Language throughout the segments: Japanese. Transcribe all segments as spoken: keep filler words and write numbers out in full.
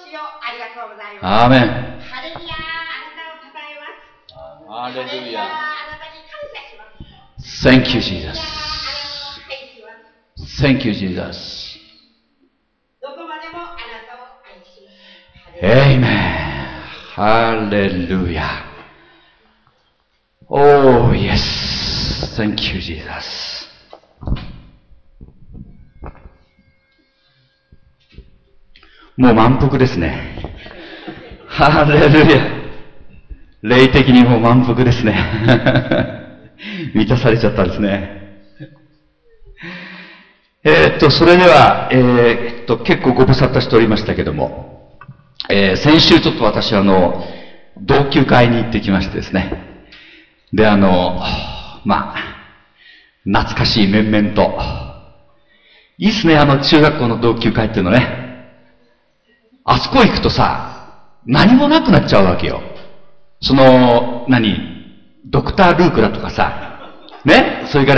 主よ、ありがとうございます。 アーメン。 ハレルヤー、あなたを称えます。 ハレルヤー。 あなたに感謝します。 Thank you, Jesus. Thank you, Jesus. どこまでもあなたを愛します。 Amen. Hallelujah. Oh, yes. Thank you, Jesus. もう満腹ですね。ハレルヤ。霊的にもう満腹ですね。満たされちゃったんですね。えー、っと、それでは、えー、っと、結構ご無沙汰しておりましたけども、えー、先週ちょっと私あの、同級会に行ってきましてですね。で、あの、まあ、懐かしい面々と、いいっすね、あの中学校の同級会っていうのね。あそこ行くとさ、何もなくなっちゃうわけよ。その、何ドクター・ルークだとかさ、ね、それから、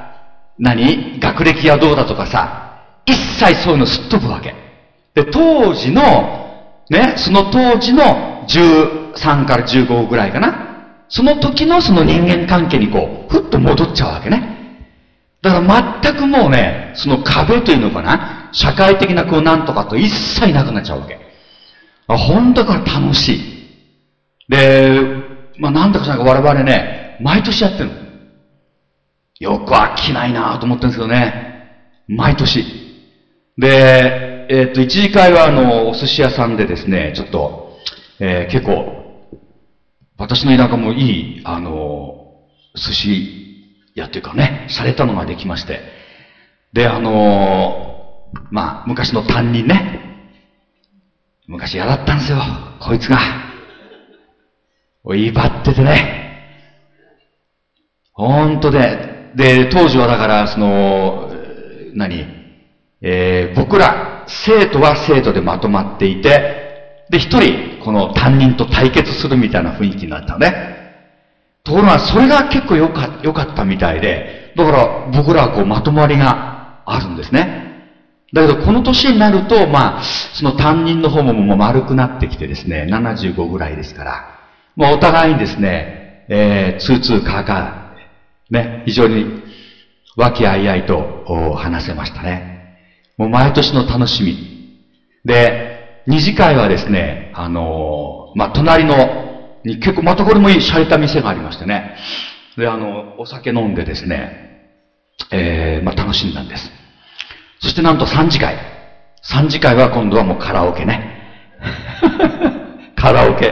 何学歴はどうだとかさ、一切そういうのすっ飛ぶわけ。で、当時の、ね、その当時のじゅうさんからじゅうごぐらいかな。その時のその人間関係にこう、ふっと戻っちゃうわけね。だから全くもうね、その壁というのかな、社会的なこうなんとかと一切なくなっちゃうわけ。あ、本当から楽しい。で、まあなんだかしら我々ね、毎年やってるの。よく飽きないなと思ってるんですけどね。毎年。で、えっと、一次会はあの、お寿司屋さんでですね、ちょっと、えー、結構、私の田舎もいい、あの、寿司屋っていうかね、洒落たのができまして。で、あの、まあ、昔の担任ね。昔嫌だったんですよ、こいつが。威張っててね。ほんとで、で、当時はだから、その、何えー、僕ら、生徒は生徒でまとまっていて、で、一人、この担任と対決するみたいな雰囲気になったのね。ところが、それが結構良か、良かったみたいで、だから僕らはこうまとまりがあるんですね。だけど、この年になると、まあ、その担任の方ももう丸くなってきてですね、ななじゅうごぐらいですから、もうお互いにですね、えー、ツーツーカーカー、ね、非常に和気あいあいと話せましたね。もう毎年の楽しみ。で、二次会はですね、あのー、まあ、隣の、に結構またこれもいい洒落た店がありましてね。で、あの、お酒飲んでですね、えー、まあ、楽しんだんです。そしてなんと三次会。三次会は今度はもうカラオケね。カラオケ。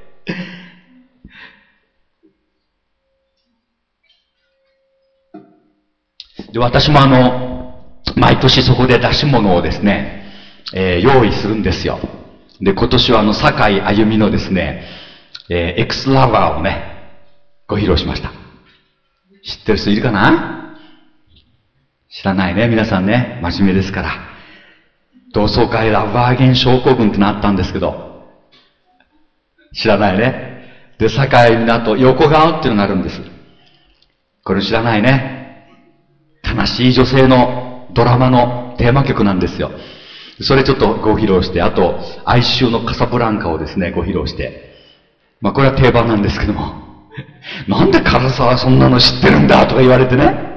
で、私もあの、毎年そこで出し物をですね、えー、用意するんですよ。で、今年はあの、坂井あゆみのですね、えー、エクスラバーをね、ご披露しました。知ってる人いるかな？知らないね、皆さんね。真面目ですから。同窓会ラバーゲン症候群ってなったんですけど、知らないね。で、堺港横顔っていうのがあるんです。これ知らないね。悲しい女性のドラマのテーマ曲なんですよ。それちょっとご披露して、あと、哀愁のカサブランカをですね、ご披露して。まあこれは定番なんですけども。なんで唐沢そんなの知ってるんだとか言われてね。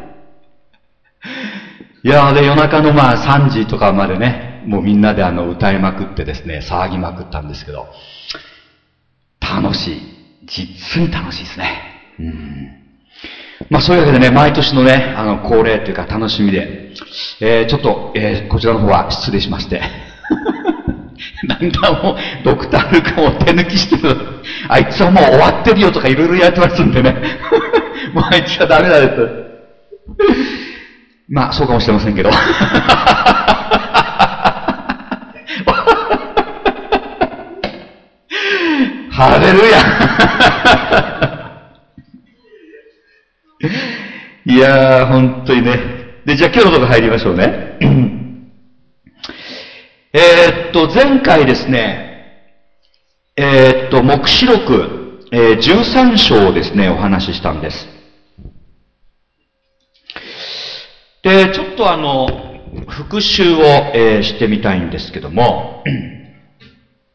いやーで夜中のまあさんじとかまでね、もうみんなであの歌いまくってですね、騒ぎまくったんですけど、楽しい。実に楽しいですね。うん。まあそういうわけでね、毎年のね、あの恒例というか楽しみで、えー、ちょっと、えー、こちらの方は失礼しまして。なんだもう、ドクター・ルカを手抜きしてる。あいつはもう終わってるよとかいろいろやってますんでね。もうあいつはダメだです。まあ、そうかもしれませんけど。ハレルヤいやー、本当にね。で、じゃあ今日のとこ入りましょうね。えーっと、前回ですね、えーっと、黙示録、えー、じゅうさん章をですね、お話ししたんです。で、ちょっとあの、復習を、えー、してみたいんですけども、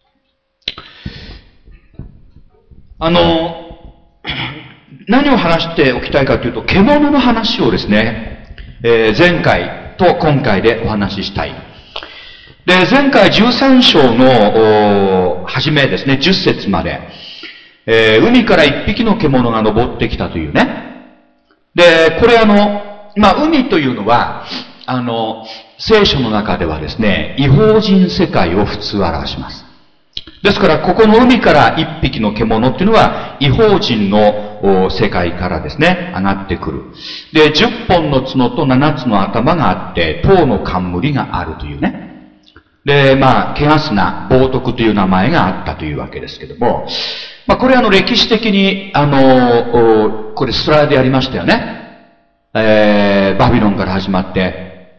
あの、何を話しておきたいかというと、獣の話をですね、えー、前回と今回でお話ししたい。で、前回じゅうさん章の、初めですね、じゅっ節まで、えー、海から一匹の獣が登ってきたというね。で、これあの、まあ、海というのは、あの、聖書の中ではですね、異邦人世界を普通表します。ですから、ここの海から一匹の獣っていうのは、異邦人の世界からですね、上がってくる。で、じゅっぽんの角とななつの頭があって、とうの冠があるというね。で、まあ、ケガスナ、冒涜という名前があったというわけですけども、まあ、これあの、歴史的に、あの、これスライドやりましたよね。えー、バビロンから始まって、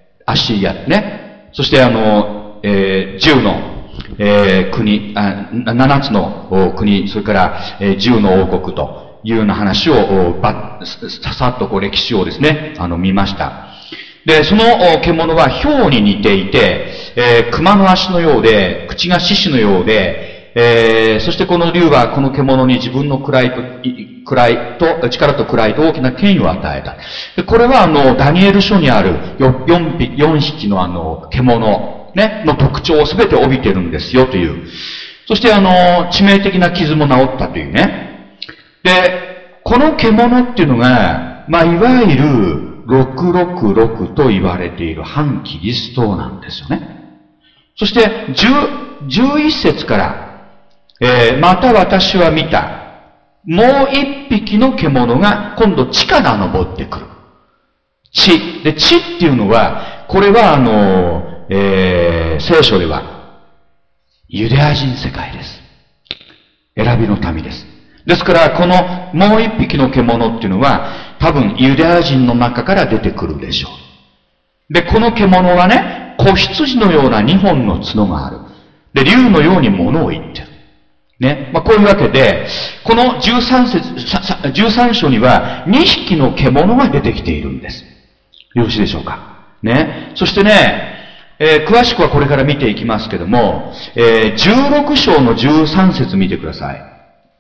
アッシリアね。そしてあの、えー、じゅうの、えー、国、あ、ななつの国、それから、えー、じゅうの王国というような話を、ば、ささっとこう歴史をですね、あの、見ました。で、その獣は豹に似ていて、えー、熊の足のようで、口が獅子のようで、えー、そしてこの竜はこの獣に自分の位と、位と、力と位と大きな権威を与えた。で、これはあの、ダニエル書にあるよんひきのあの、獣、ね、の特徴をすべて帯びてるんですよという。そしてあの、致命的な傷も治ったというね。で、この獣っていうのが、まあ、いわゆる、ろくろくろくと言われている反キリストなんですよね。そして、じゅう、じゅういっ節から、えー、また私は見た。もう一匹の獣が今度地から登ってくる。地。で、地っていうのは、これはあの、えー、聖書では、ユダヤ人世界です。選びの民です。ですから、このもう一匹の獣っていうのは、多分ユダヤ人の中から出てくるでしょう。で、この獣はね、子羊のような二本の角がある。で、竜のように物を言ってる。ね。まあ、こういうわけで、このじゅうさん節、じゅうさん章にはにひきの獣が出てきているんです。よろしいでしょうか。ね。そしてね、えー、詳しくはこれから見ていきますけども、えー、じゅうろく章のじゅうさん節見てください。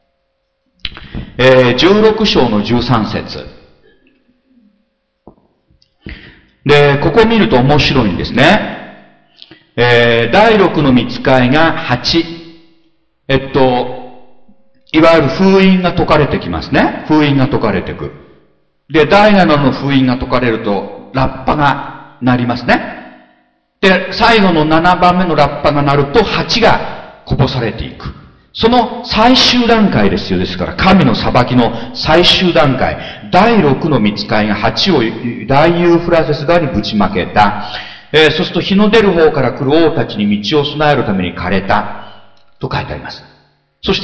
えー、じゅうろく章のじゅうさん節。で、ここを見ると面白いんですね。えー、だいろくの御使いがはち。えっと、いわゆる封印が解かれてきますね。封印が解かれていく。で、だいななの封印が解かれると、ラッパが鳴りますね。で、最後のななばんめのラッパが鳴ると、はちがこぼされていく。その最終段階ですよ。ですから、神の裁きの最終段階。だいろくの御使いがはちを大ユーフラテス川にぶちまけた。えー、そうすると日の出る方から来る王たちに道を備えるために枯れた。と書いてあります。そして、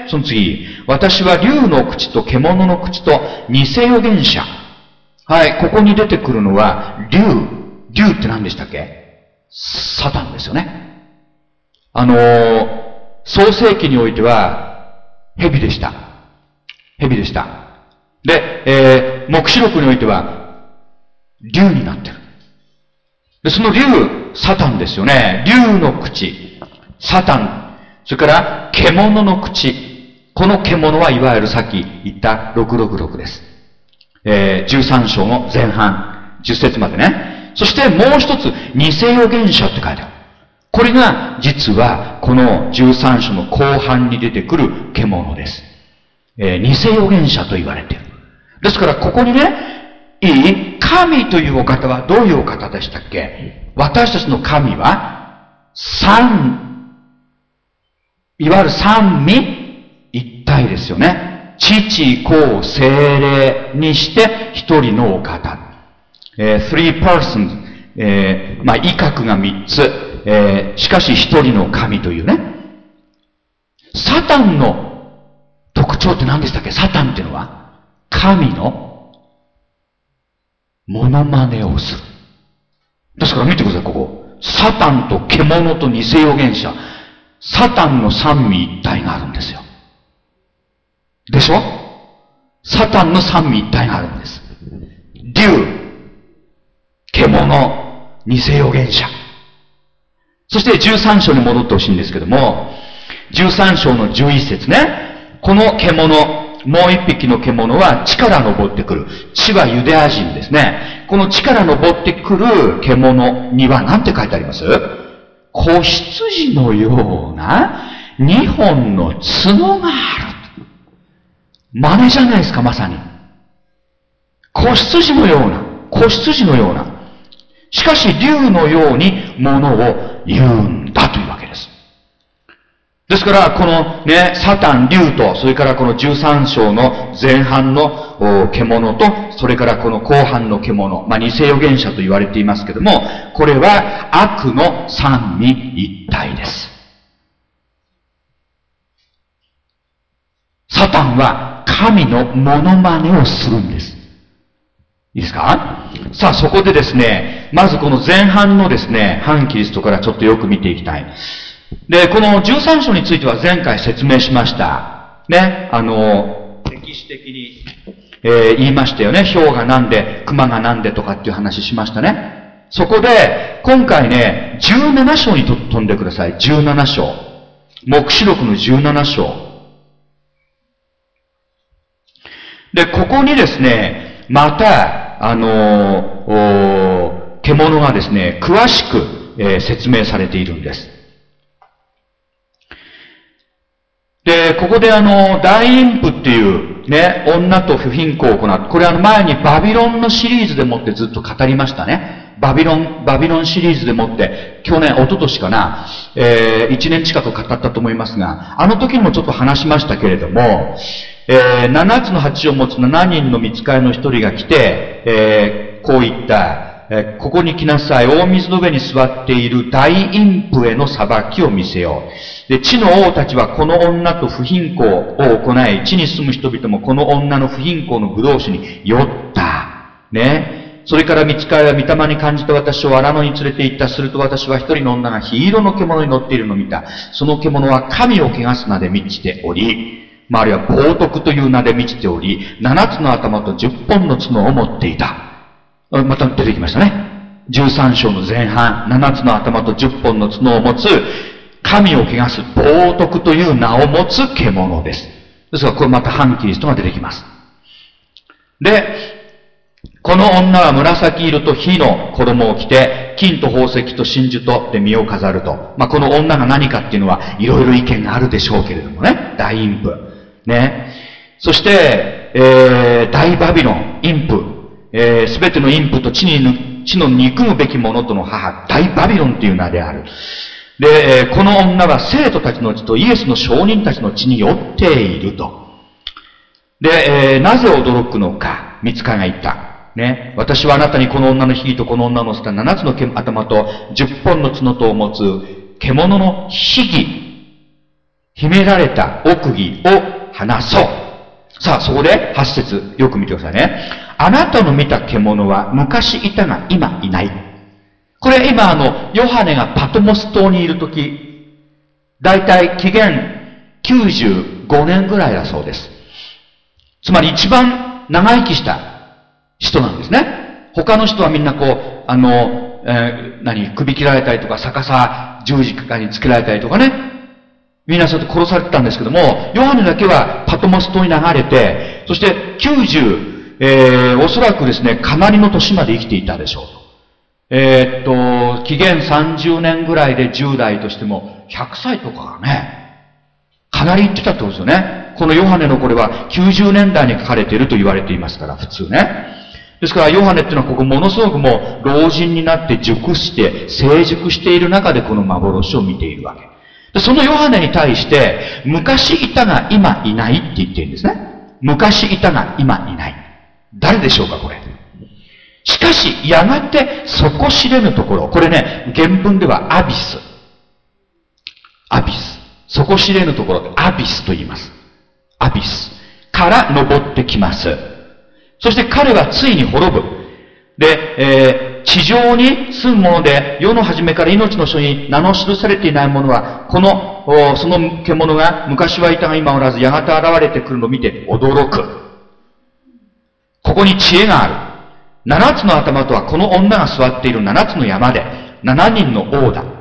その次。私は竜の口と獣の口と偽預言者。はい、ここに出てくるのは、竜。竜って何でしたっけ？サタンですよね。あのー、創世記においては、蛇でした。蛇でした。で、えー、黙示録においては、竜になってる。で、その竜、サタンですよね。竜の口、サタン、それから、獣の口。この獣はいわゆるさっき言ったろくろくろくです。えー、じゅうさん章の前半、じゅっ節までね。そしてもう一つ、偽預言者って書いてある。これが、実は、このじゅうさん章の後半に出てくる獣です。えー、偽預言者と言われている。ですから、ここにね、いい？神というお方はどういうお方でしたっけ？私たちの神は、三、いわゆる三位一体ですよね。父、子、精霊にして一人のお方。えー、three persons、えー、まあ、威嚇が三つ、えー、しかし一人の神というね。サタンの特徴って何でしたっけ？サタンっていうのは、神のモノマネをする。ですから見てください、ここ。サタンと獣と偽預言者。サタンの三位一体があるんですよ。でしょ？サタンの三位一体があるんです。竜、獣、偽預言者。そしてじゅうさん章に戻ってほしいんですけども、じゅうさん章のじゅういち節ね。 この獣、もう一匹の獣は地から登ってくる。地はユダヤ人ですね。この地から登ってくる獣には何て書いてあります？子羊のような二本の角がある。真似じゃないですか、まさに。子羊のような、子羊のような。しかし、竜のようにものを言うんだというわけです。ですから、このね、サタン、竜と、それからこのじゅうさん章の前半の獣と、それからこの後半の獣、まあ、偽預言者と言われていますけども、これは悪の三位一体です。サタンは神のモノマネをするんです。いいですか？さあ、そこでですね、まずこの前半のですね、反キリストからちょっとよく見ていきたい。で、このじゅうさん章については前回説明しました。ね、あの、歴史的に、えー、言いましたよね。氷がなんで、熊がなんでとかっていう話しましたね。そこで、今回ね、じゅうなな章にと飛んでください。じゅうなな章。黙示録のじゅうなな章。で、ここにですね、また、あのー、獣がですね、詳しく、えー、説明されているんです。で、ここであの、大陰譜っていうね、女と不貧困を行う。これあの前にバビロンのシリーズでもってずっと語りましたね。バビロン、バビロンシリーズでもって、去年、一昨年かな、えー、一年近く語ったと思いますが、あの時にもちょっと話しましたけれども、えー、七つの鉢を持つ七人の御使いの一人が来て、えー、こう言った、えー、ここに来なさい。大水の上に座っている大陰譜への裁きを見せよう。で、地の王たちはこの女と不貧困を行い、地に住む人々もこの女の不貧困の葡萄酒に酔った。ね。それから御使いは御霊に感じて私を荒野に連れて行った。すると私は一人の女が黄色の獣に乗っているのを見た。その獣は神を汚す名で満ちており、まあ、あるいは冒涜という名で満ちており、七つの頭と十本の角を持っていた。また出てきましたね。十三章の前半、七つの頭と十本の角を持つ、神を汚す冒涜という名を持つ獣です。ですから、これまた反キリストが出てきます。で、この女は紫色と火の衣を着て、金と宝石と真珠とで身を飾ると。まあ、この女が何かっていうのは、いろいろ意見があるでしょうけれどもね。大陰譜。ね。そして、えー、大バビロン、陰譜。えー、すべての陰譜と地に、地の憎むべきものとの母、大バビロンという名である。で、えー、この女は生徒たちの血とイエスの証人たちの血に酔っていると。で、えー、なぜ驚くのか、御使いが言った。ね。私はあなたにこの女のひとこの女を乗せた七つの頭と十本の角とを持つ獣の秘儀、秘められた奥義を話そう。さあ、そこではち節、よく見てくださいね。あなたの見た獣は昔いたが今いない。これ今あの、ヨハネがパトモス島にいるとき、だいたい紀元きゅうじゅうごねんぐらいだそうです。つまり一番長生きした人なんですね。他の人はみんなこう、あの、えー、何、首切られたりとか、逆さ十字架につけられたりとかね。みんなそうやって殺されてたんですけども、ヨハネだけはパトモス島に流れて、そしてきゅうじゅう、えー、おそらくですね、かなりの年まで生きていたでしょうと。えー、っと、紀元さんじゅうねんぐらいでじゅう代としても、ひゃくさいとかがね、かなり言ってたってことですよね。このヨハネのこれはきゅうじゅうねんだいに書かれていると言われていますから、普通ね。ですから、ヨハネっていうのはここものすごくもう、老人になって熟して、成熟している中でこの幻を見ているわけ。でそのヨハネに対して、昔いたが今いないって言ってるんですね。昔いたが今いない。誰でしょうか、これ。しかし、やがて底知れぬところ。これね、原文ではアビス。アビス。底知れぬところ、アビスと言います。アビス。から登ってきます。そして彼はついに滅ぶ。で、えー、地上に住むもので、世の初めから命の書に名の記されていないものは、この、その獣が昔はいたが今おらず、やがて現れてくるのを見て驚く。ここに知恵がある。七つの頭とはこの女が座っている七つの山で、七人の王だ。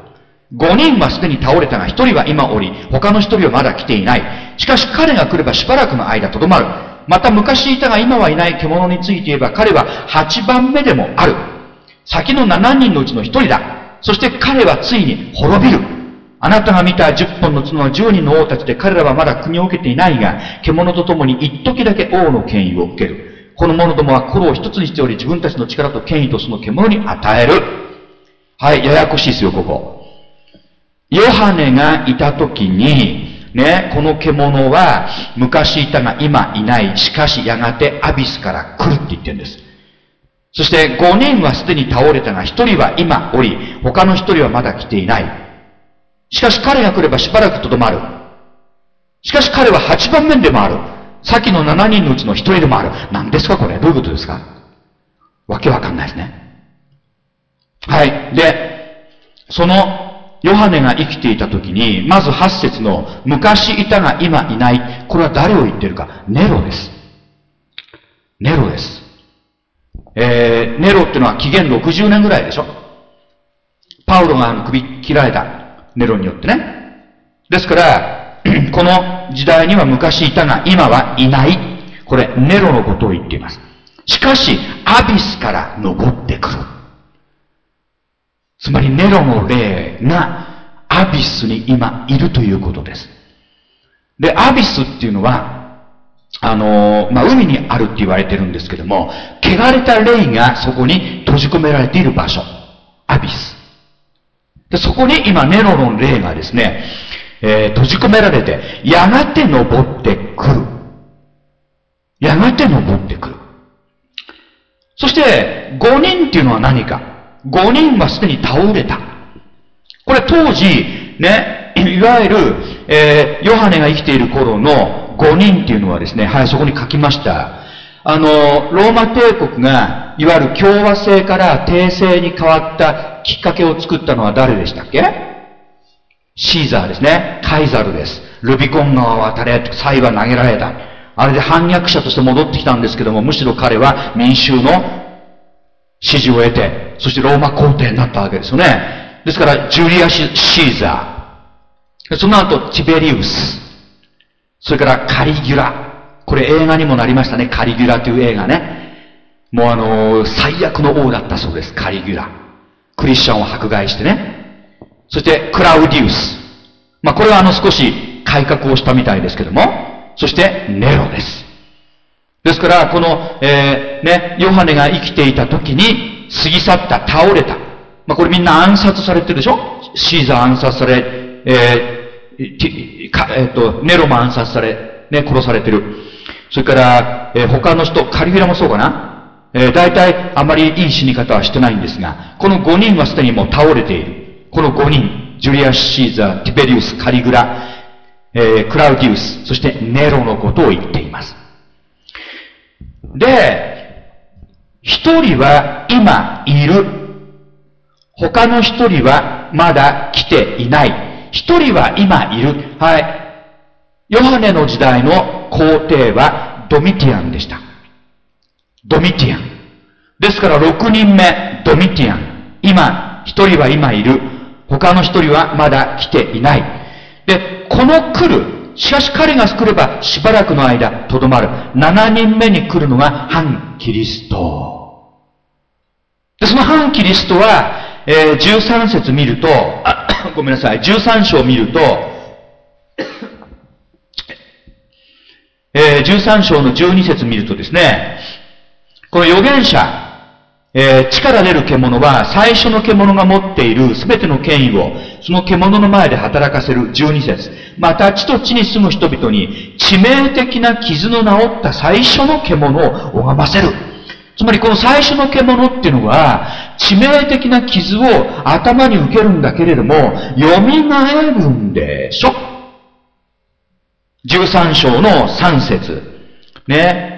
ごにんはすでに倒れたが、ひとりは今おり、他のひとりはまだ来ていない。しかし彼が来ればしばらくの間とどまる。また昔いたが今はいない獣について言えば、彼ははちばんめでもある。先のななにんのうちのひとりだ。そして彼はついに滅びる。あなたが見たじゅっぽんの角はじゅうにんの王たちで、彼らはまだ国を受けていないが、獣と共に一時だけ王の権威を受ける。この者どもは心を一つにしており、自分たちの力と権威とその獣に与える。はい、ややこしいですよ、ここ。ヨハネがいた時に、ね、この獣は昔いたが今いない。しかしやがてアビスから来るって言ってるんです。そしてごにんはすでに倒れたが、ひとりは今おり、他のひとりはまだ来ていない。しかし彼が来ればしばらくとどまる。しかし彼ははちばんめでもある。さっきのななにんのうちのひとりでもある。何ですかこれ？どういうことですか？わけわかんないですね。はい。で、そのヨハネが生きていた時に、まずはち節の昔いたが今いない。これは誰を言ってるか？ネロです。ネロです。えー、ネロってのは紀元ろくじゅうねんぐらいでしょ？パウロが首切られた。ネロによってね。ですから、この時代には昔いたが今はいない。これ、ネロのことを言っています。しかし、アビスから昇ってくる。つまり、ネロの霊がアビスに今いるということです。で、アビスっていうのは、あの、まあ、海にあるって言われてるんですけども、汚れた霊がそこに閉じ込められている場所。アビス。で、そこに今ネロの霊がですね、えー、閉じ込められて、やがて登ってくる。やがて登ってくる。そして、ごにんっていうのは何か。ごにんはすでに倒れた。これ当時、ね、いわゆる、えー、ヨハネが生きている頃のごにんっていうのはですね、はい、そこに書きました。あの、ローマ帝国が、いわゆる共和制から帝政に変わったきっかけを作ったのは誰でしたっけ？シーザーですね。カイザルです。ルビコン川を渡れ、才は投げられた。あれで反逆者として戻ってきたんですけども、むしろ彼は民衆の支持を得て、そしてローマ皇帝になったわけですよね。ですから、ジュリアシ・シーザー。その後、ティベリウス。それからカリギュラ。これ映画にもなりましたね。カリギュラという映画ね。もうあのー、最悪の王だったそうです。カリギュラ。クリスチャンを迫害してね。そしてクラウディウス。まあこれはあの少し改革をしたみたいですけども。そしてネロです。ですからこの、えー、ね、ヨハネが生きていた時に過ぎ去った、倒れた。まあこれみんな暗殺されてるでしょ？シーザー暗殺され、えー、かえー、と、ネロも暗殺され、ね、殺されてる。それから、えー、他の人、カリギュラもそうかな。えー、大体あまりいい死に方はしてないんですが、このごにんはすでにもう倒れている。このごにん、ジュリアス・シーザー、ティベリウス、カリグラ、えー、クラウディウス、そしてネロのことを言っています。で、一人は今いる。他の一人はまだ来ていない。一人は今いる。はい。ヨハネの時代の皇帝はドミティアンでした。ドミティアン。ですからろくにんめ、ドミティアン。今、一人は今いる。他の一人はまだ来ていない。で、この来る。しかし彼が来ればしばらくの間とどまる。ななにんめに来るのが反キリスト。で、その反キリストは、えー、じゅうさん節見ると、あ、ごめんなさい、じゅうさん章見ると、えー、じゅうさん章のじゅうに節見るとですね、この預言者、えー、地から出る獣は最初の獣が持っているすべての権威をその獣の前で働かせるじゅうに節。また地と地に住む人々に致命的な傷の治った最初の獣を拝ませる。つまりこの最初の獣っていうのは致命的な傷を頭に受けるんだけれども蘇るんでしょ。じゅうさん章のさん節。ね。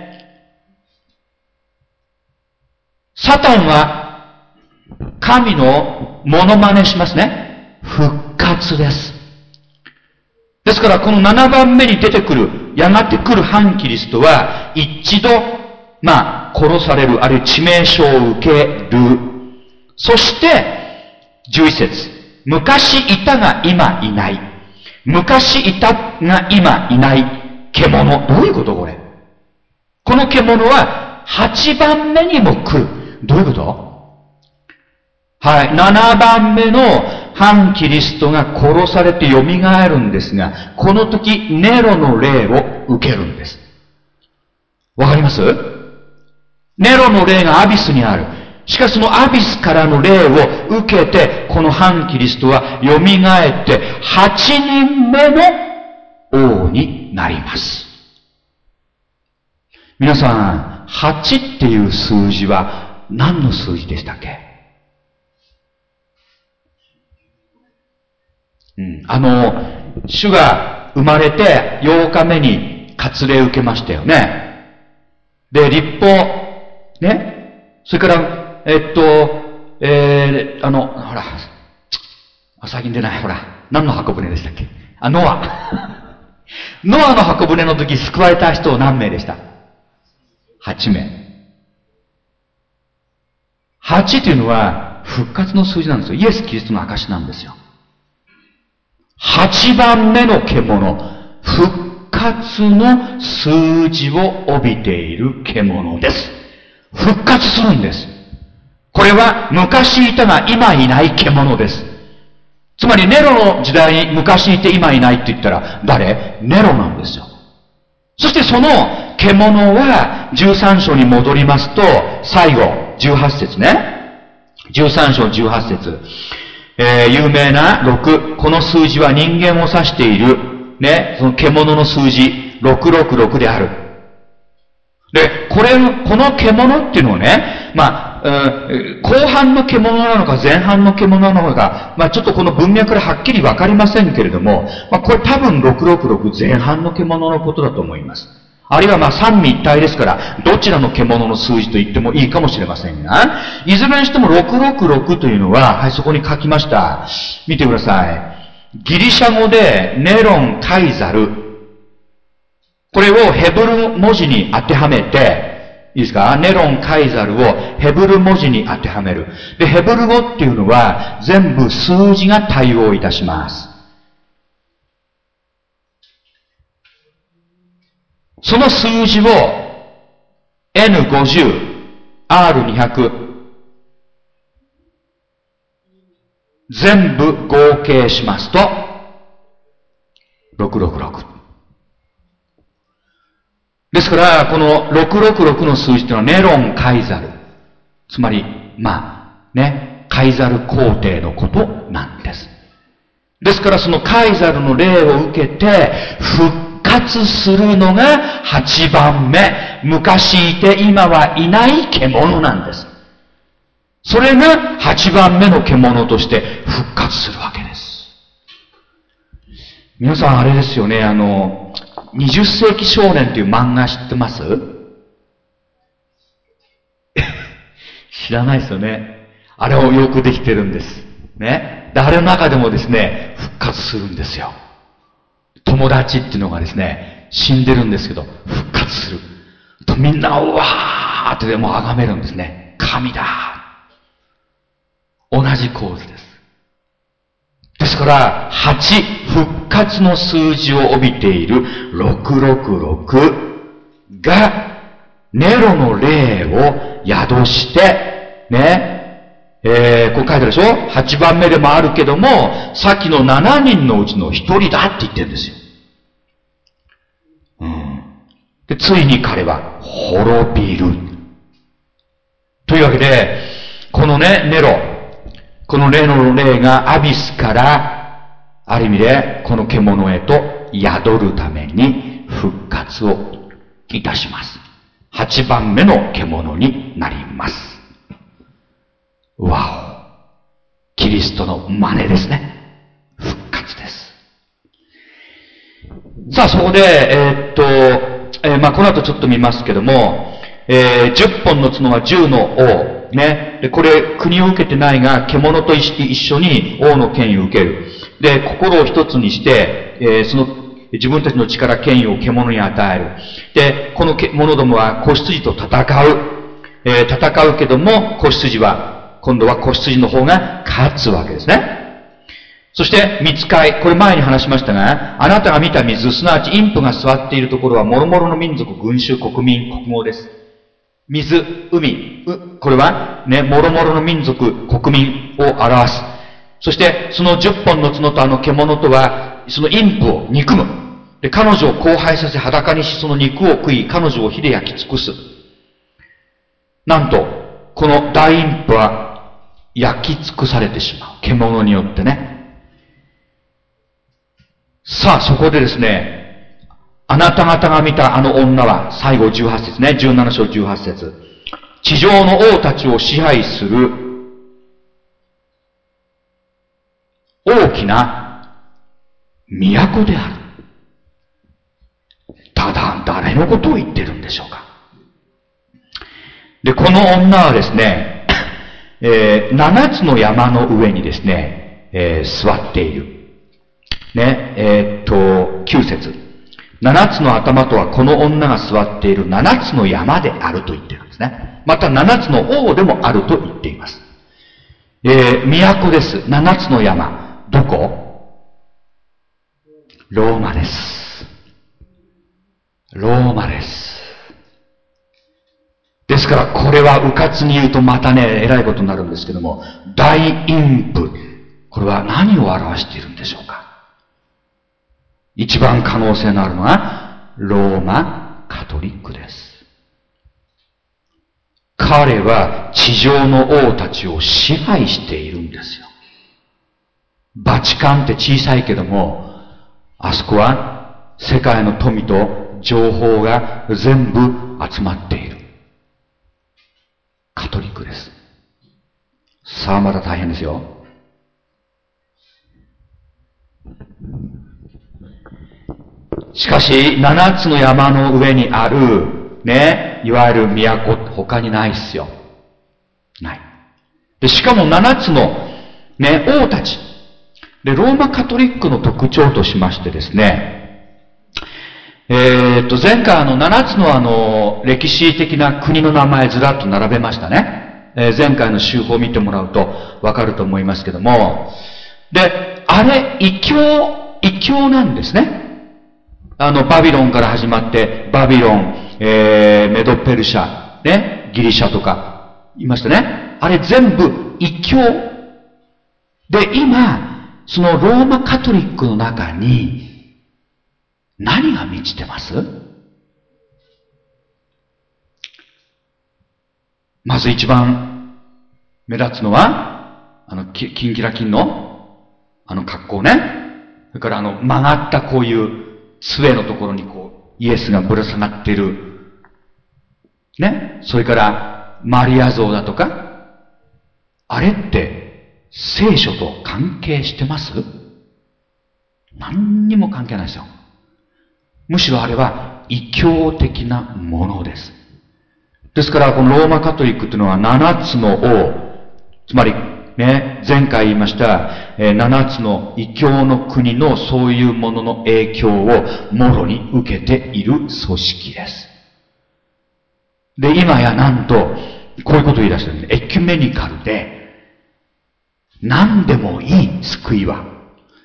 サタンは神のモノマネしますね。復活です。ですからこのななばんめに出てくる、やがて来る反キリストは一度、まあ、殺される、あるいは致命傷を受ける。そして、じゅういち節。 昔いたが今いない。昔いたが今いない獣。どういうことこれ？この獣ははちばんめにも来る。どういうこと？はい。ななばんめの反キリストが殺されて蘇るんですが、この時ネロの霊を受けるんです。わかります？ネロの霊がアビスにある。しかしそのアビスからの霊を受けて、この反キリストは蘇ってはちにんめの王になります。皆さん、はちっていう数字は何の数字でしたっけ？うん、あの、主が生まれてようかめに割礼を受けましたよね。で、立法、ね。それから、えっと、えー、あの、ほら、最近出ない、ほら、何の箱舟でしたっけ？あ、ノア。ノアの箱舟の時救われた人何名でした？はちめい。はちというのは復活の数字なんですよ。イエス・キリストの証なんですよ。はちばんめの獣、復活の数字を帯びている獣です。復活するんです。これは昔いたが今いない獣です。つまりネロの時代に昔いて今いないって言ったら誰？ネロなんですよ。そしてその獣はじゅうさん章に戻りますと、最後、じゅうはち節ね。じゅうさん章じゅうはち節。えー、有名なろく、この数字は人間を指している、ね、その獣の数字、ろくろくろくである。で、これ、この獣っていうのはね、まあ、うん、後半の獣なのか前半の獣なのか、まあちょっとこの文脈からはっきりわかりませんけれども、まあこれ多分ろくろくろく前半の獣のことだと思います。あるいはまあ三位一体ですから、どちらの獣の数字と言ってもいいかもしれませんが、いずれにしてもろくろくろくというのは、はい、そこに書きました。見てください。ギリシャ語でネロン、カイザル。これをヘブル文字に当てはめて、いいですか？ネロン、カイザルをヘブル文字に当てはめる。で、ヘブル語っていうのは全部数字が対応いたします。その数字を エヌごじゅう、アールにひゃく 全部合計しますとろくろくろく。ですから、このろくろくろくの数字というのはネロン・カイザル。つまり、まあ、ね、カイザル皇帝のことなんです。ですから、そのカイザルの霊を受けて、復活するのがはちばんめ。昔いて今はいない獣なんです。それがはちばんめの獣として復活するわけです。皆さんあれですよね、あの、にじゅっせいき少年という漫画知ってます？知らないですよね。あれをよくできてるんです。ね。で、あれの中でもですね、復活するんですよ。友達っていうのがですね、死んでるんですけど、復活する。とみんながうわーってでも崇めるんですね。神だ。同じ構図です。ですから、はち、復活の数字を帯びているろくろくろくが、ネロの霊を宿して、ね、えー、こう書いてあるでしょ？ はち 番目でもあるけども、さっきのしちにんのうちのひとりだって言ってるんですよ。うん。で、ついに彼は滅びる。というわけで、このね、ネロ、この霊の霊がアビスから、ある意味で、この獣へと宿るために復活をいたします。はちばんめの獣になります。わお。キリストの真似ですね。復活です。さあ、そこで、えー、っと、えー、まあ、この後ちょっと見ますけども、えー、じゅっぽんの角はじゅうの王。ね。で、これ、国を受けてないが、獣と一緒に王の権威を受ける。で、心を一つにして、えー、その、自分たちの力、権威を獣に与える。で、この者どもは子羊と戦う。えー、戦うけども、子羊は、今度は子羊の方が勝つわけですね。 そして、御使い、これ前に話しましたが、あなたが見た水、すなわち陰婦が座っているところは、諸々の民族、群衆、国民、国語です。水、海、うこれは、ね、諸々の民族、国民を表す。そして、その十本の角とあの獣とは、その陰婦を憎む。で、彼女を荒廃させ、裸にし、その肉を食い、彼女を火で焼き尽くす。なんと、この大陰婦は、焼き尽くされてしまう。獣によってね。さあ、そこでですね、あなた方が見たあの女は、最後じゅうはち節ね、じゅうなな章じゅうはち節。地上の王たちを支配する、大きな都である。ただ、誰のことを言ってるんでしょうか。で、この女はですね、えー、七つの山の上にですね、えー、座っている。ね、えー、っと、きゅう節。七つの頭とはこの女が座っている七つの山であると言っているんですね。また七つの王でもあると言っています。えー、都です。七つの山。どこ？ローマです。ローマです。ですからこれは迂闊に言うとまたね、偉いことになるんですけども、大陰婦。これは何を表しているんでしょうか。一番可能性のあるのは、ローマカトリックです。彼は地上の王たちを支配しているんですよ。バチカンって小さいけども、あそこは世界の富と情報が全部集まっている。カトリックです。さあまだ大変ですよ。しかし、七つの山の上にある、ね、いわゆる都、他にないっすよ。ない。で、しかも七つの、ね、王たち。で、ローマカトリックの特徴としましてですね、えー、っと、前回あの、七つのあの、歴史的な国の名前ずらっと並べましたね。えー、前回の手法を見てもらうとわかると思いますけども、で、あれ、異教、異教なんですね。あの、バビロンから始まって、バビロン、えー、メドペルシャ、ね、ギリシャとか、言いましたね。あれ全部異教。で、今、そのローマカトリックの中に、何が満ちてます？まず一番目立つのは、あの、キンキラキンの、あの格好ね。それからあの、曲がったこういう、杖のところにこう、イエスがぶら下がっている。ね。それから、マリア像だとか。あれって、聖書と関係してます？何にも関係ないですよ。むしろあれは異教的なものです。ですから、このローマカトリックというのは七つの王、つまり、ね、前回言いました、えー、七つの異教の国のそういうものの影響をもろに受けている組織です。で、今やなんと、こういうことを言い出してるんです。エキュメニカルで、何でもいい救いは。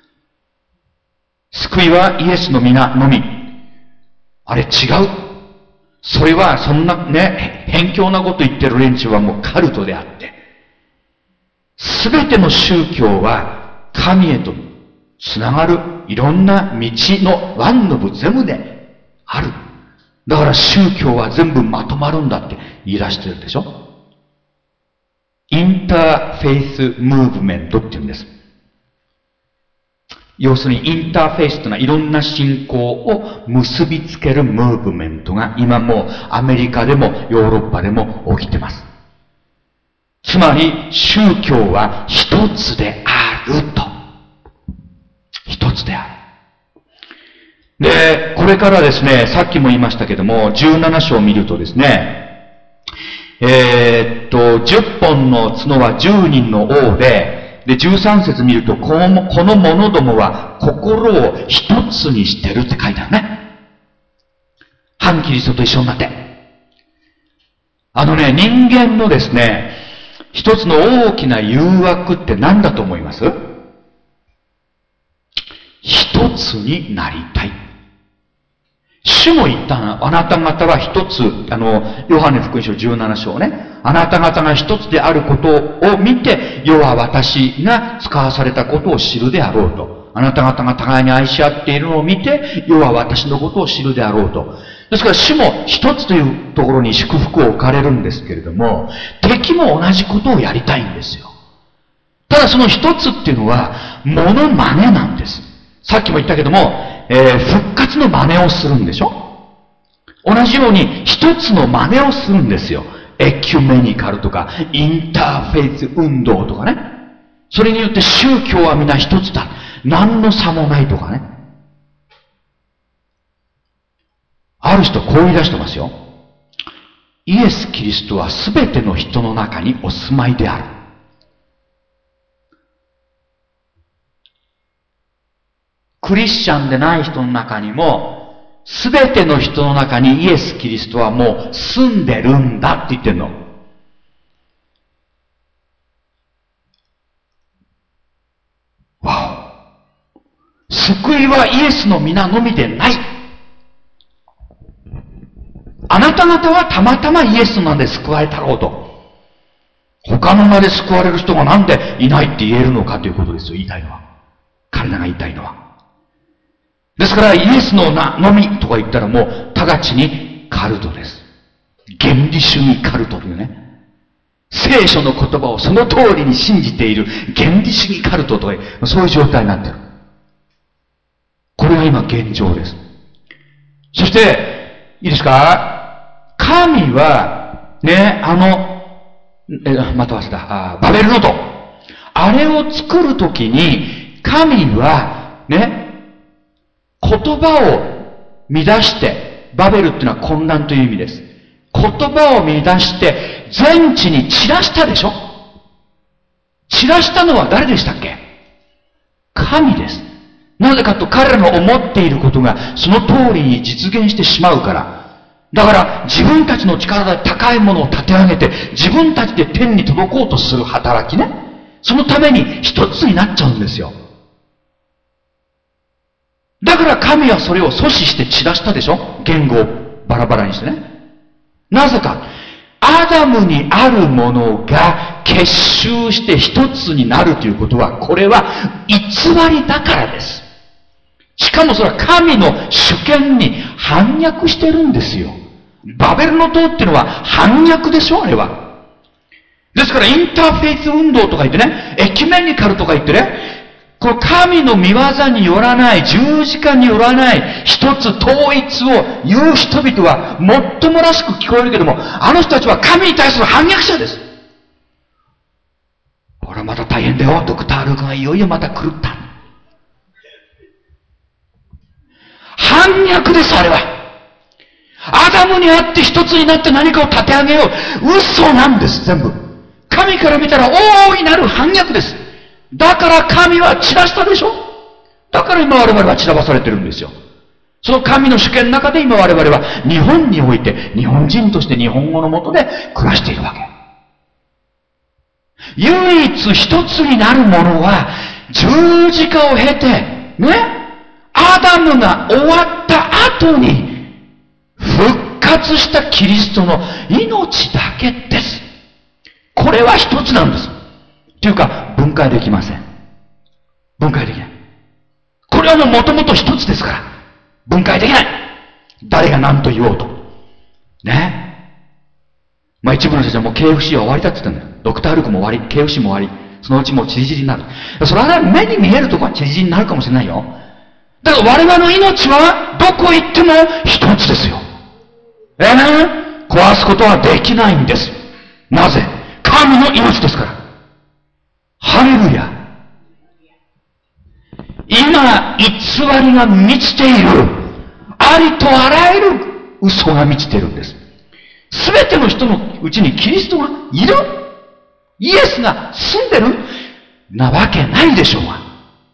救いはイエスの皆のみ。あれ違う。それはそんなね、偏境なこと言ってる連中はもうカルトであって、すべての宗教は神へとつながるいろんな道のワンの部全部である。だから宗教は全部まとまるんだって言い出してるでしょ。インターフェイスムーブメントって言うんです。要するにインターフェイスというのはいろんな信仰を結びつけるムーブメントが今もうアメリカでもヨーロッパでも起きてます。つまり宗教は一つであると。一つである。で、これからですね、さっきも言いましたけども、じゅうなな章を見るとですね、えー、っと、じゅっぽんの角はじゅうにんの王で、で、じゅうさん節見ると、この、この者どもは心を一つにしてるって書いてあるね。反キリストと一緒になって。あのね、人間のですね、一つの大きな誘惑って何だと思います？ つになりたい。主も言ったな、あなた方は一つ、あの、ヨハネ福音書じゅうなな章ね、あなた方が一つであることを見て、世は私が使わされたことを知るであろうと。あなた方が互いに愛し合っているのを見て、世は私のことを知るであろうと。ですから主も一つというところに祝福を置かれるんですけれども、敵も同じことをやりたいんですよ。ただその一つっていうのは、モノマネなんです。さっきも言ったけども、えー、復活の真似をするんでしょ？同じように一つの真似をするんですよ。エキュメニカルとか、インターフェイス運動とかね。それによって宗教は皆一つだ。何の差もないとかね。ある人こう言い出してますよ。イエス・キリストはすべての人の中にお住まいである。クリスチャンでない人の中にも、すべての人の中にイエス・キリストはもう住んでるんだって言ってんの。わお。救いはイエスの皆のみでない。あなた方はたまたまイエスの名で救われたろうと。他の名で救われる人がなんでいないって言えるのかということですよ、言いたいのは。彼らが言いたいのは。ですからイエスの名のみとか言ったらもう直ちにカルトです。原理主義カルトというね。聖書の言葉をその通りに信じている原理主義カルトという、そういう状態になっている。これが今現状です。そして、いいですか？神は、ね、あの、え、また忘れた、あ、バベルノート。あれを作るときに、神は、ね、言葉を乱して、バベルっていうのは混乱という意味です。言葉を乱して、全地に散らしたでしょ？散らしたのは誰でしたっけ？神です。なぜかと彼らの思っていることがその通りに実現してしまうから。だから自分たちの力で高いものを立て上げて、自分たちで天に届こうとする働きね。そのために一つになっちゃうんですよ。だから神はそれを阻止して散らしたでしょ？言語をバラバラにしてね。なぜか、アダムにあるものが結集して一つになるということは、これは偽りだからです。しかもそれは神の主権に反逆してるんですよ。バベルの塔っていうのは反逆でしょ、あれは。ですからインターフェイス運動とか言ってね、エキュメニカルとか言ってね、この神の御業によらない、十字架によらない、一つ統一を言う人々は、もっともらしく聞こえるけども、あの人たちは神に対する反逆者です。ほら、また大変だよ。ドクター・ルークがいよいよまた狂った。反逆です、あれは。アダムにあって一つになって何かを立て上げよう。嘘なんです、全部。神から見たら大いなる反逆です。だから神は散らしたでしょ？だから今我々は散らばされてるんですよ。その神の主権の中で今我々は日本において日本人として日本語の下で暮らしているわけ。唯一一つになるものは十字架を経て、ね、アダムが終わった後に復活したキリストの命だけです。これは一つなんです。というか、分解できません。分解できない。これはもう元々一つですから。分解できない。誰が何と言おうと。ね。まあ一部の人たちはもう ケーエフシー は終わりだって言ってんだよ。ドクター・ルークも終わり、ケーエフシー も終わり。そのうちもうチリチリになる。それは目に見えるところはチリチリになるかもしれないよ。だから我々の命はどこ行っても一つですよ。ええー、壊すことはできないんです。なぜ？神の命ですから。ハレルヤ。今、偽りが満ちている。ありとあらゆる嘘が満ちているんです。すべての人のうちにキリストがいる？イエスが住んでる？なわけないでしょうが。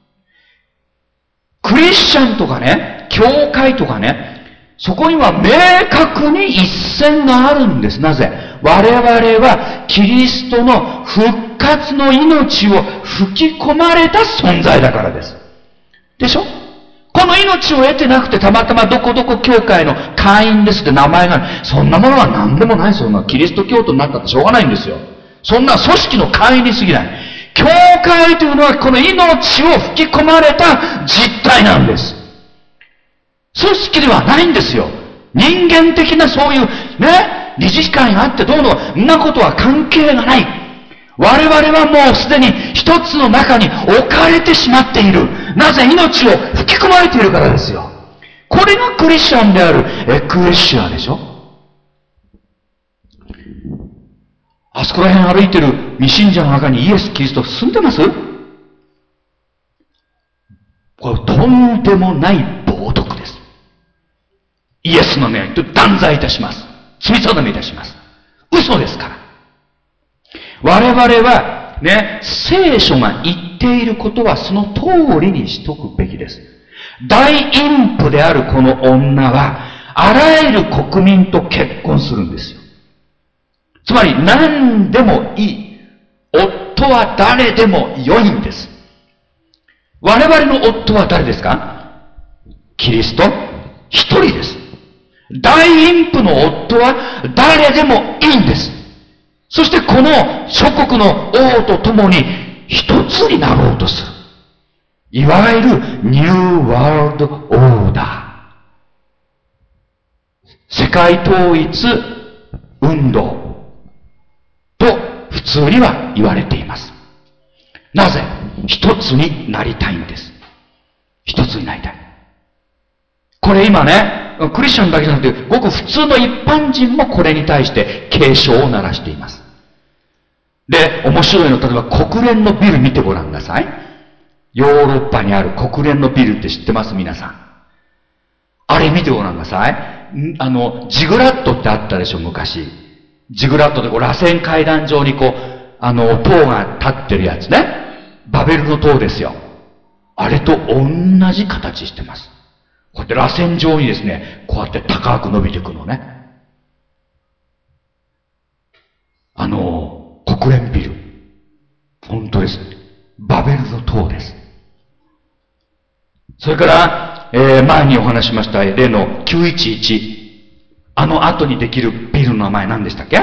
クリスチャンとかね、教会とかね、そこには明確に一線があるんです。なぜ？我々はキリストの復活の命を吹き込まれた存在だからです。でしょ？ この命を得てなくてたまたまどこどこ教会の会員ですって名前がある。そんなものは何でもない。そんなキリスト教徒になったってしょうがないんですよ。そんな組織の会員に過ぎない。教会というのはこの命を吹き込まれた実体なんです。組織ではないんですよ。人間的なそういうね、理事会があってどうの、そんなことは関係がない。我々はもうすでに一つの中に置かれてしまっている。なぜ命を吹き込まれているからですよ。これがクリスチャンであるエクレシアでしょ。あそこら辺歩いてる未信者の中にイエス・キリスト住んでます？これとんでもない冒涜です。イエスの名と断罪いたします。罪定めいたします。嘘ですから。我々はね、聖書が言っていることはその通りにしとくべきです。大淫婦であるこの女は、あらゆる国民と結婚するんですよ。つまり何でもいい。夫は誰でも良いんです。我々の夫は誰ですか？キリスト一人です。大淫婦の夫は誰でもいいんです。そしてこの諸国の王と共に一つになろうとする。いわゆるニューワールドオーダー。世界統一運動と普通には言われています。なぜ？一つになりたいんです。一つになりたい。これ今ね、クリスチャンだけじゃなくて、ごく普通の一般人もこれに対して警鐘を鳴らしています。で、面白いの、例えば国連のビル見てごらんなさい。ヨーロッパにある国連のビルって知ってます？皆さん。あれ見てごらんなさい。あの、ジグラットってあったでしょ、昔。ジグラットでこう螺旋階段状にこう、あの、塔が立ってるやつね。バベルの塔ですよ。あれと同じ形してます。こうやって螺旋状にですね、こうやって高く伸びていくのね。あの、国連ビル。本当です。バベルの塔です。それから、えー、前にお話ししました例のきゅういちいち。あの後にできるビルの名前何でしたっけ？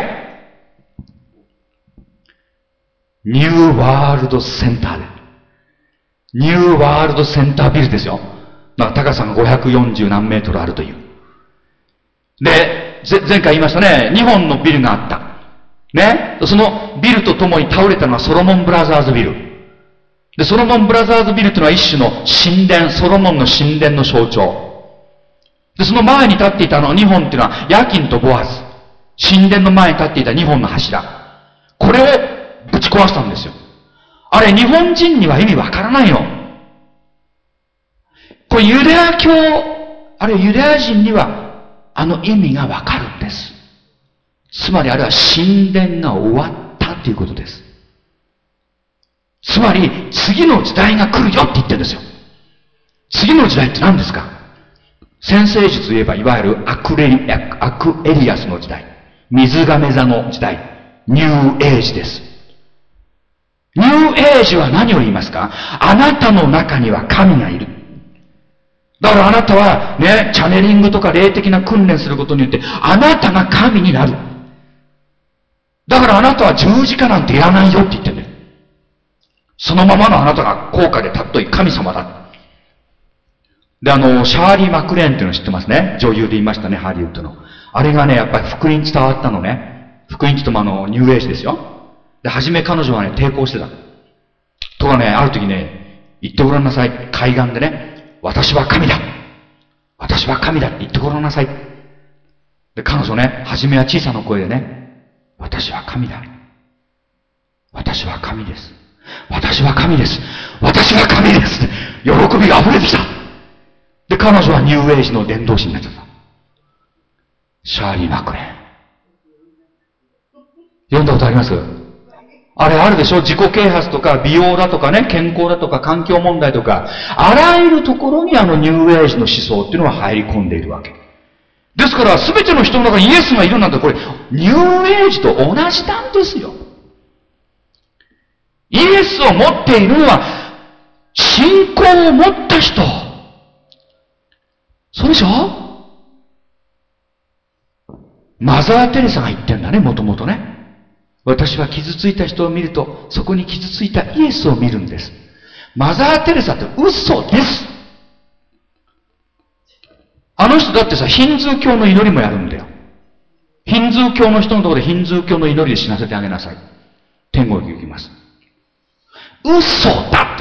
ニューワールドセンターで。ニューワールドセンタービルですよ。まあ、高さがごひゃくよんじゅう何メートルあるという。で、前回言いましたね、にほんのビルがあった。ね。そのビルとともに倒れたのはソロモンブラザーズビル。で、ソロモンブラザーズビルというのは一種の神殿、ソロモンの神殿の象徴。で、その前に立っていたあのにほんっていうのは、ヤキンとボアズ。神殿の前に立っていたにほんの柱。これをぶち壊したんですよ。あれ、日本人には意味わからないの。これユダヤ教、あるいはユダヤ人にはあの意味がわかるんです。つまりあれは神殿が終わったということです。つまり次の時代が来るよって言ってるんですよ。次の時代って何ですか？先生術で言えばいわゆるアクレリ、アクエリアスの時代。水亀座の時代。ニューエイジです。ニューエイジは何を言いますか？あなたの中には神がいる。だからあなたはね、チャネリングとか霊的な訓練することによって、あなたが神になる。だからあなたは十字架なんていらないよって言ってるんだよ。そのままのあなたが高価で尊い神様だ。で、あの、シャーリー・マクレーンっていうの知ってますね。女優で言いましたね、ハリウッドの。あれがね、やっぱり福音伝わったのね。福音って言ってもあの、ニューエイジですよ。で、はじめ彼女はね、抵抗してた。とかね、ある時ね、言ってごらんなさい。海岸でね、私は神だ。私は神だって言ってごらんなさい。で、彼女ね、はじめは小さな声でね、私は神だ。私は神です。私は神です。私は神です。喜びが溢れてきた。で、彼女はニューエイジの伝道師になっちゃった。シャーリー・マクレーン。読んだことあります？あれあるでしょ？自己啓発とか美容だとかね、健康だとか環境問題とか、あらゆるところにあのニューエイジの思想っていうのは入り込んでいるわけ。ですから全ての人の中にイエスがいるなんてこれニューエイジと同じなんですよ。イエスを持っているのは信仰を持った人。 でしょ？マザー・テレサが言ってんだね、もともとね。私は傷ついた人を見ると、そこに傷ついたイエスを見るんです。マザー・テレサって嘘です。あの人だってさ、ヒンズー教の祈りもやるんだよ。ヒンズー教の人のところでヒンズー教の祈りで死なせてあげなさい。天国に行きます。嘘だって。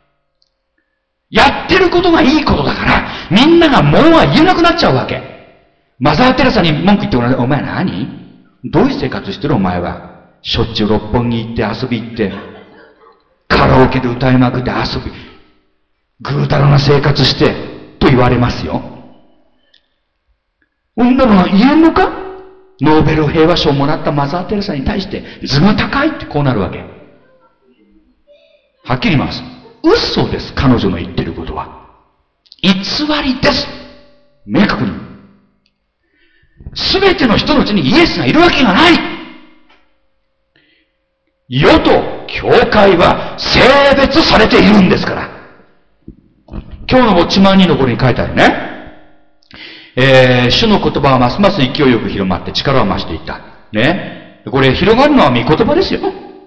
やってることがいいことだから、みんながもうは言えなくなっちゃうわけ。マザー・テレサに文句言ってごらん。お前何？どういう生活してるお前は。しょっちゅう六本木行って遊び行って、カラオケで歌いまくって遊び、ぐうたらな生活して、と言われますよ。そんなの言えんのか？ノーベル平和賞をもらったマザー・テレサに対して、図が高いってこうなるわけ。はっきり言います。嘘です、彼女の言ってることは。偽りです。明確に。すべての人のうちにイエスがいるわけがない。世と教会は性別されているんですから。今日のウォッチマンにのこれに書いてあるね。えー、主の言葉はますます勢いよく広まって力を増していった。ね。これ広がるのは御言葉ですよ。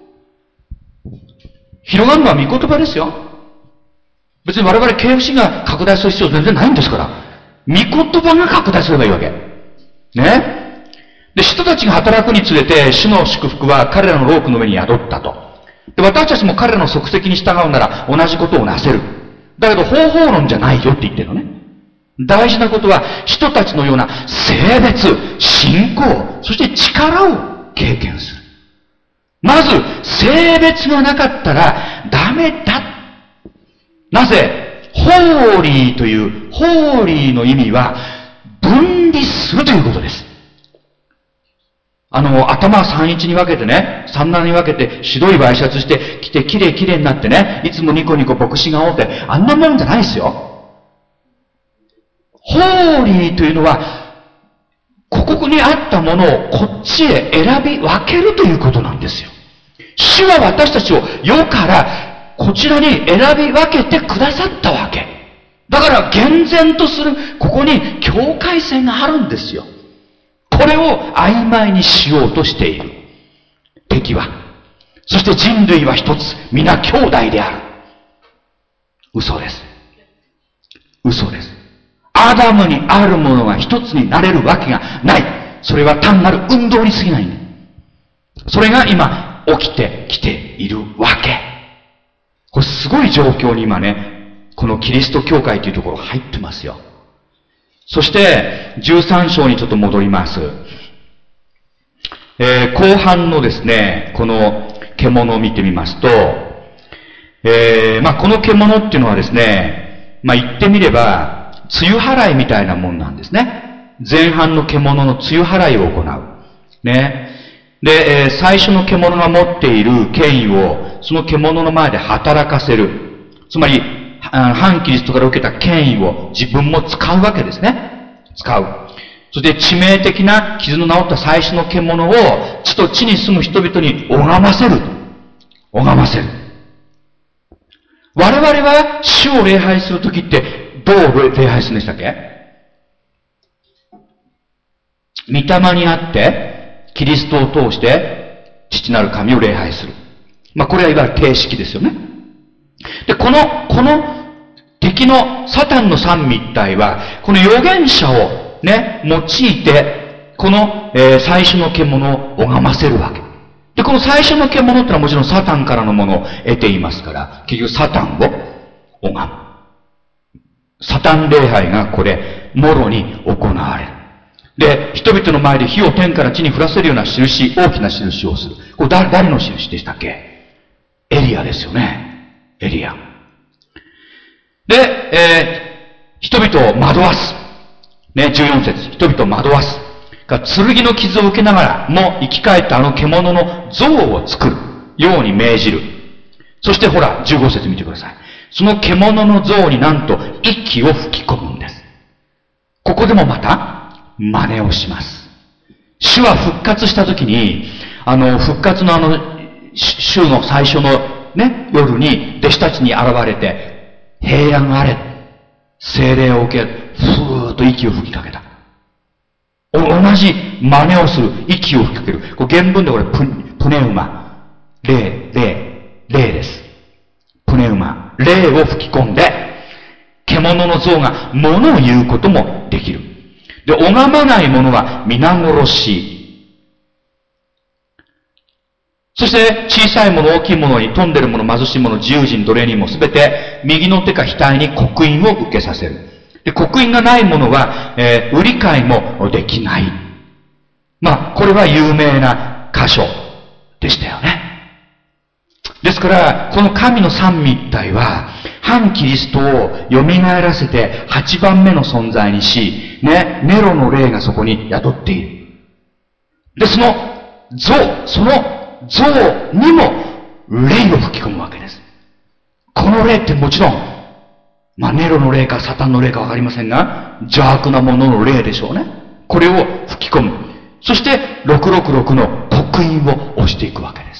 広がるのは御言葉ですよ。別に我々 ケーエフシー が拡大する必要全然ないんですから。御言葉が拡大すればいいわけ。ね。で、人たちが働くにつれて、主の祝福は彼らのロープの上に宿ったと。で、私たちも彼らの足跡に従うなら同じことをなせる。だけど方法論じゃないよって言ってるのね。大事なことは、人たちのような性別、信仰、そして力を経験する。まず、性別がなかったらダメだ。なぜ？ホーリーという、ホーリーの意味は、分離するということです。あの、頭三一に分けてね、三七に分けて、白いワイシャツして着て、きれいきれいになってね、いつもニコニコ牧師がおって、あんなもんじゃないですよ。ホーリーというのは、ここにあったものをこっちへ選び分けるということなんですよ。主は私たちを世からこちらに選び分けてくださったわけ。だから厳然とする、ここに境界線があるんですよ。これを曖昧にしようとしている。敵は。そして人類は一つ、皆兄弟である。嘘です。嘘です。アダムにあるものが一つになれるわけがない。それは単なる運動に過ぎないんだ。それが今起きてきているわけ。これすごい状況に今ね、このキリスト教会というところ入ってますよ。そして、じゅうさん章にちょっと戻ります。えー、後半のですね、この獣を見てみますと、えー、まあ、この獣っていうのはですね、まあ、言ってみれば、梅雨払いみたいなもんなんですね。前半の獣の梅雨払いを行う。ね。で、えー、最初の獣が持っている権威を、その獣の前で働かせる。つまり、反キリストから受けた権威を自分も使うわけですね。使う。そして致命的な傷の治った最初の獣を地と地に住む人々に拝ませる。拝ませる。我々は主を礼拝するときってどう礼拝するんでしたっけ？御霊にあってキリストを通して父なる神を礼拝する。まあこれはいわゆる定式ですよね。で、この、この敵のサタンの三位一体は、この預言者をね、用いて、この、えー、最初の獣を拝ませるわけ。で、この最初の獣ってのはもちろんサタンからのものを得ていますから、結局サタンを拝む。サタン礼拝がこれ、もろに行われる。で、人々の前で火を天から地に降らせるような印、大きな印をする。これ誰、誰の印でしたっけ？エリアですよね。エリア。で、えー、人々を惑わす。ね、じゅうよん節。人々を惑わす。剣の傷を受けながらも生き返ったあの獣の像を作るように命じる。そしてほら、じゅうご節見てください。その獣の像になんと息を吹き込むんです。ここでもまた真似をします。主は復活した時に、あの、復活のあの、週の最初のね、夜に弟子たちに現れて、平安あれ、聖霊を受ける、ふーっと息を吹きかけた。同じ真似をする。息を吹きかける。これ原文でこれプ、プネウマ。霊、霊、霊です。プネウマ。霊を吹き込んで、獣の像が物を言うこともできる。で、拝まない者は皆殺し。そして小さいもの大きいものに富んでるもの貧しいもの自由人奴隷人もすべて右の手か額に刻印を受けさせる。で、刻印がないものは、えー、売り買いもできない。まあこれは有名な箇所でしたよね。ですからこの神の三位一体は反キリストを蘇らせて八番目の存在にし、ね、ネロの霊がそこに宿っている。で、その像、その像にも霊を吹き込むわけです。この霊ってもちろん、まあ、ネロの霊かサタンの霊かわかりませんが、邪悪なものの霊でしょうね。これを吹き込む。そして、ろくろくろくの刻印を押していくわけです。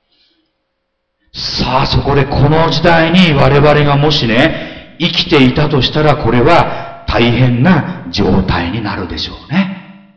さあ、そこでこの時代に我々がもしね、生きていたとしたらこれは大変な状態になるでしょうね。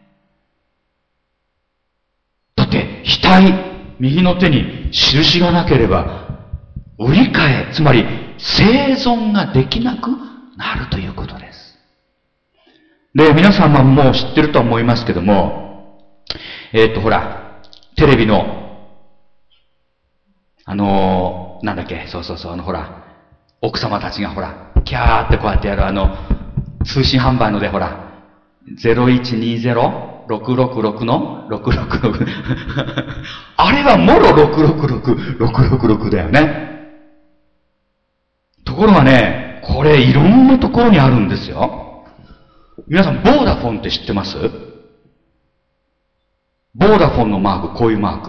だって、額、右の手に印がなければ、売り買え、つまり生存ができなくなるということです。で、皆さんはもう知ってると思いますけども、えーっと、ほら、テレビの、あのー、なんだっけ、そうそうそう、あの、ほら、奥様たちがほら、キャーってこうやってやるあの、通信販売のでほら、ゼロいちにゼロろくろくろくのろくろくろくあれはもろろくろくろく、ろくろくろくだよね。ところがね、これいろんなところにあるんですよ。皆さん、ボーダフォンって知ってます？ボーダフォンのマーク、こういうマーク。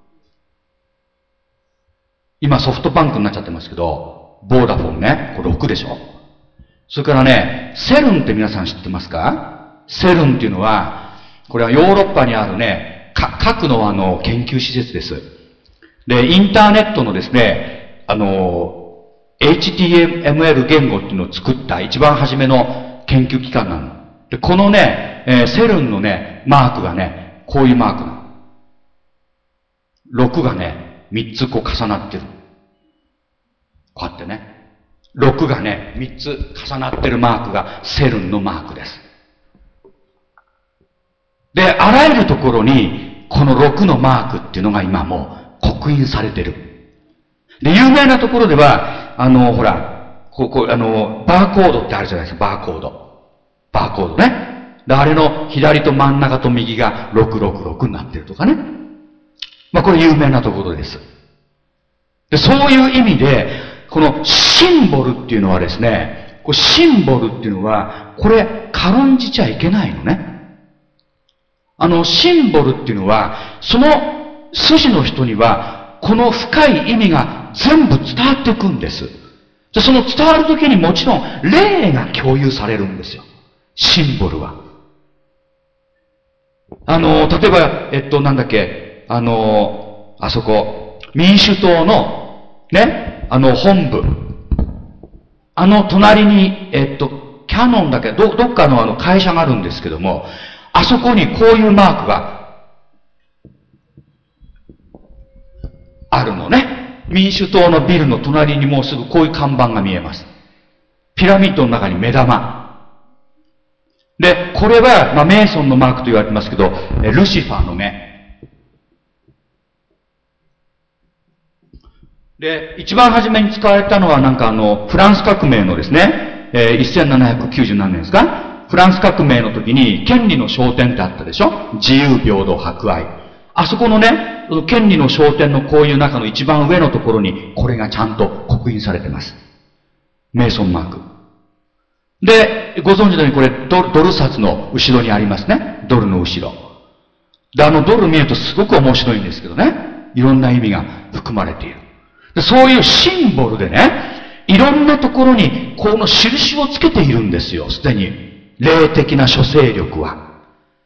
今ソフトバンクになっちゃってますけど、ボーダフォンね、これろくでしょ。それからね、セルンって皆さん知ってますか？セルンっていうのは、これはヨーロッパにあるね、核のあの研究施設です。で、インターネットのですね、あの、エイチティーエムエル 言語っていうのを作った一番初めの研究機関なの。で、このね、えー、セルンのね、マークがね、こういうマークなの。ろくがね、みっつこう重なってる。こうやってね。ろくがね、みっつ重なってるマークがセルンのマークです。で、あらゆるところに、このろくのマークっていうのが今もう刻印されてる。で、有名なところでは、あの、ほら、ここ、あの、バーコードってあるじゃないですか、バーコード。バーコードね。で、あれの左と真ん中と右がろくろくろくになってるとかね。まあ、これ有名なところです。で、そういう意味で、このシンボルっていうのはですね、これシンボルっていうのは、これ軽んじちゃいけないのね。あの、シンボルっていうのは、その筋の人には、この深い意味が全部伝わっていくんです。で、その伝わるときにもちろん、霊が共有されるんですよ。シンボルは。あの、例えば、えっと、なんだっけ、あの、あそこ、民主党の、ね、あの、本部。あの、隣に、えっと、キャノンだけ、ど、どっかのあの、会社があるんですけども、あそこにこういうマークがあるのね。民主党のビルの隣にもうすぐこういう看板が見えます。ピラミッドの中に目玉。で、これは、まあ、メイソンのマークと言われてますけど、ルシファーの目。で、一番初めに使われたのはなんかあの、フランス革命のですね、えー、せんななひゃくきゅうじゅう何年ですか？フランス革命の時に権利の焦点ってあったでしょ？自由、平等、博愛。あそこのね、権利の焦点のこういう中の一番上のところにこれがちゃんと刻印されてます。メイソンマーク。で、ご存知のようにこれド、ドル札の後ろにありますね。ドルの後ろ。で、あのドル見るとすごく面白いんですけどね。いろんな意味が含まれている。で、そういうシンボルでね、いろんなところにこの印をつけているんですよ、すでに。霊的な諸勢力は。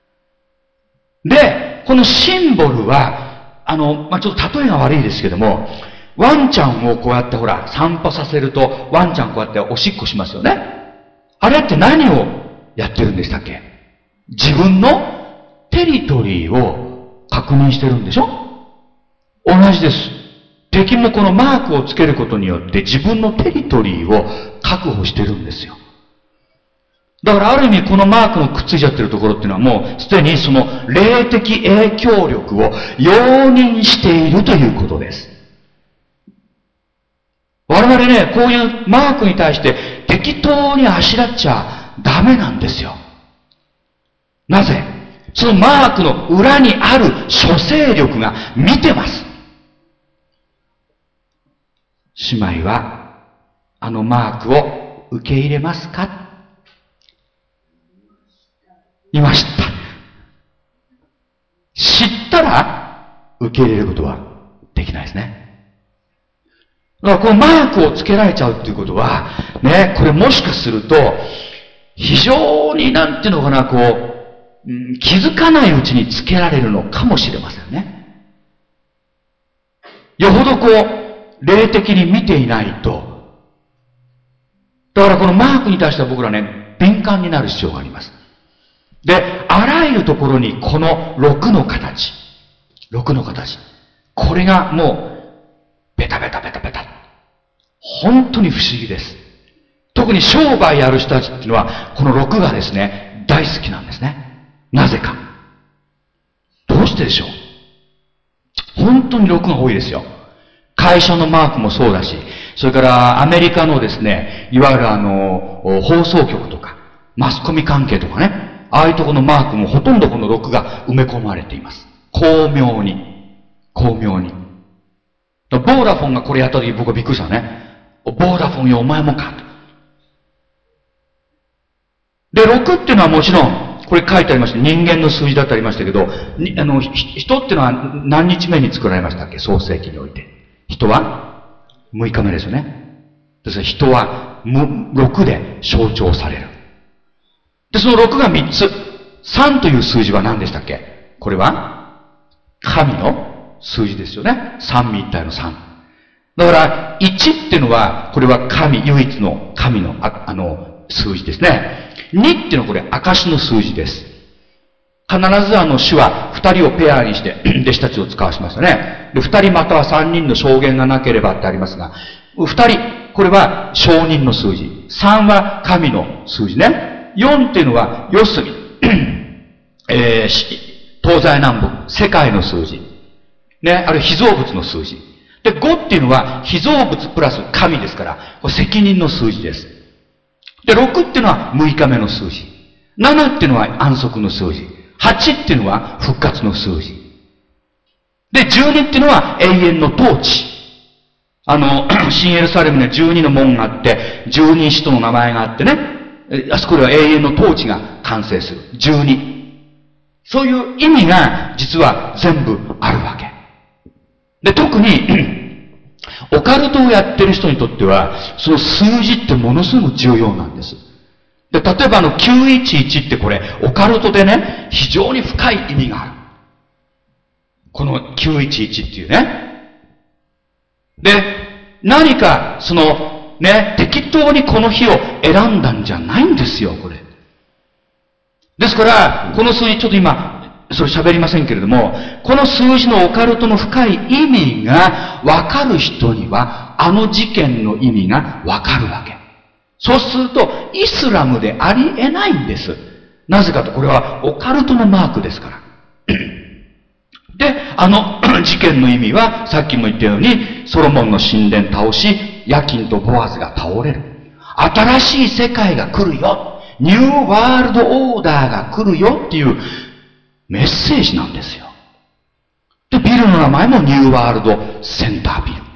で、このシンボルは、あの、まあ、ちょっと例えが悪いですけども、ワンちゃんをこうやってほら、散歩させると、ワンちゃんこうやっておしっこしますよね。あれって何をやってるんでしたっけ？自分のテリトリーを確認してるんでしょ？同じです。敵もこのマークをつけることによって自分のテリトリーを確保してるんですよ。だからある意味このマークのくっついちゃってるところっていうのはもうすでにその霊的影響力を容認しているということです。我々ね、こういうマークに対して適当にあしらっちゃダメなんですよ。なぜ？そのマークの裏にある諸勢力が見てます。姉妹はあのマークを受け入れますか？今知った。知ったら受け入れることはできないですね。だからこのマークをつけられちゃうっていうことは、ね、これもしかすると、非常になんていうのかな、こう、うん、気づかないうちにつけられるのかもしれませんね。よほどこう、霊的に見ていないと。だからこのマークに対しては僕らね、敏感になる必要があります。で、あらゆるところにこの六の形、六の形、これがもう、ベタベタベタベタ。本当に不思議です。特に商売やる人たちっていうのは、この六がですね、大好きなんですね。なぜか。どうしてでしょう？本当に六が多いですよ。会社のマークもそうだし、それからアメリカのですね、いわゆるあの、放送局とか、マスコミ関係とかね、ああいうところのマークもほとんどこの六が埋め込まれています。巧妙に。巧妙に。ボーダフォンがこれやった時僕はびっくりしたね。ボーダフォンよ、お前もか。で、六っていうのはもちろん、これ書いてありました。人間の数字だってありましたけど、あの、人っていうのは何日目に作られましたっけ？創世記において。人はむいかめですよね。ですから人は六で象徴される。で、そのろくがみっつ。さんという数字は何でしたっけ？これは神の数字ですよね。三位一体のさん。だから、いちっていうのは、これは神、唯一の神の、あ、あの、数字ですね。にっていうのはこれ、証の数字です。必ずあの主は二人をペアにして弟子たちを使わしましたね。で、二人または三人の証言がなければってありますが、二人、これは証人の数字。三は神の数字ね。四っていうのは、四隅、えー、東西南北、世界の数字。ね、あるいは被造物の数字。で、五っていうのは、被造物プラス神ですから、これ責任の数字です。で、六っていうのは六日目の数字。七っていうのは安息の数字。八っていうのは復活の数字。で、十二っていうのは永遠の統治。あの、新エルサレムには十二の門があって、十二使徒の名前があってね、あそこでは永遠の統治が完成する。十二。そういう意味が実は全部あるわけ。で、特に、オカルトをやってる人にとっては、その数字ってものすごく重要なんです。で、例えばあのきゅういちいちってこれ、オカルトでね、非常に深い意味がある。このきゅういちいちっていうね。で、何か、その、ね、適当にこの日を選んだんじゃないんですよ、これ。ですから、この数字、ちょっと今、それ喋りませんけれども、この数字のオカルトの深い意味がわかる人には、あの事件の意味がわかるわけ。そうすると、イスラムでありえないんです。なぜかと、これはオカルトのマークですから。で、あの事件の意味は、さっきも言ったように、ソロモンの神殿倒し、ヤキンとボアズが倒れる。新しい世界が来るよ。ニューワールドオーダーが来るよっていうメッセージなんですよ。で、ビルの名前もニューワールドセンタービル。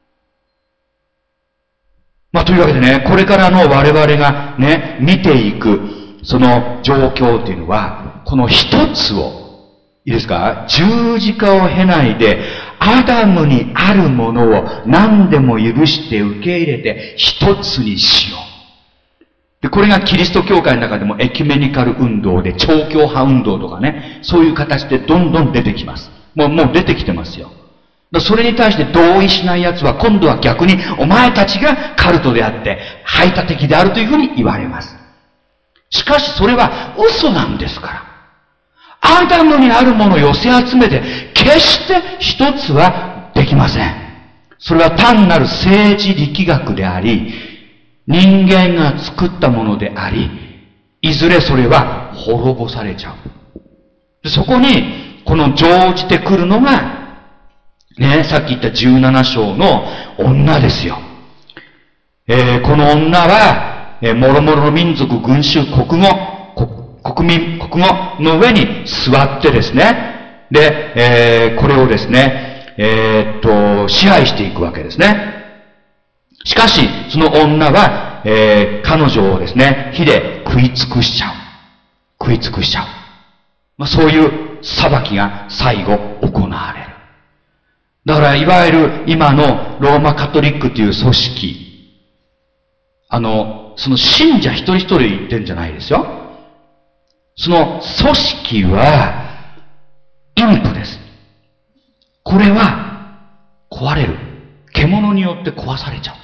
まあ、というわけでね、これからの我々がね、見ていく、その状況というのは、この一つを、いいですか？十字架を経ないで、アダムにあるものを何でも許して受け入れて一つにしよう。で、これがキリスト教会の中でもエキュメニカル運動で、超教派運動とかね、そういう形でどんどん出てきます。もう、もう出てきてますよ。それに対して同意しない奴は今度は逆にお前たちがカルトであって排他的であるというふうに言われます。 しかしそれは嘘なんですから。アダムにあるものを寄せ集めて、決して一つはできません。それは単なる政治力学であり、人間が作ったものであり、いずれそれは滅ぼされちゃう。でそこに、この乗じてくるのが、ね、さっき言ったじゅうなな章の女ですよ。えー、この女は、えー、もろもろの民族、群衆、国語、国民、国語の上に座ってですね、で、えー、これをですね、えー、っと、支配していくわけですね。しかし、その女は、えー、彼女をですね、火で食い尽くしちゃう。食い尽くしちゃう。まあ、そういう裁きが最後行われる。だから、いわゆる今のローマカトリックという組織、あの、その信者一人一人言ってんじゃないですよ。その組織は、インプです。これは、壊れる。獣によって壊されちゃう。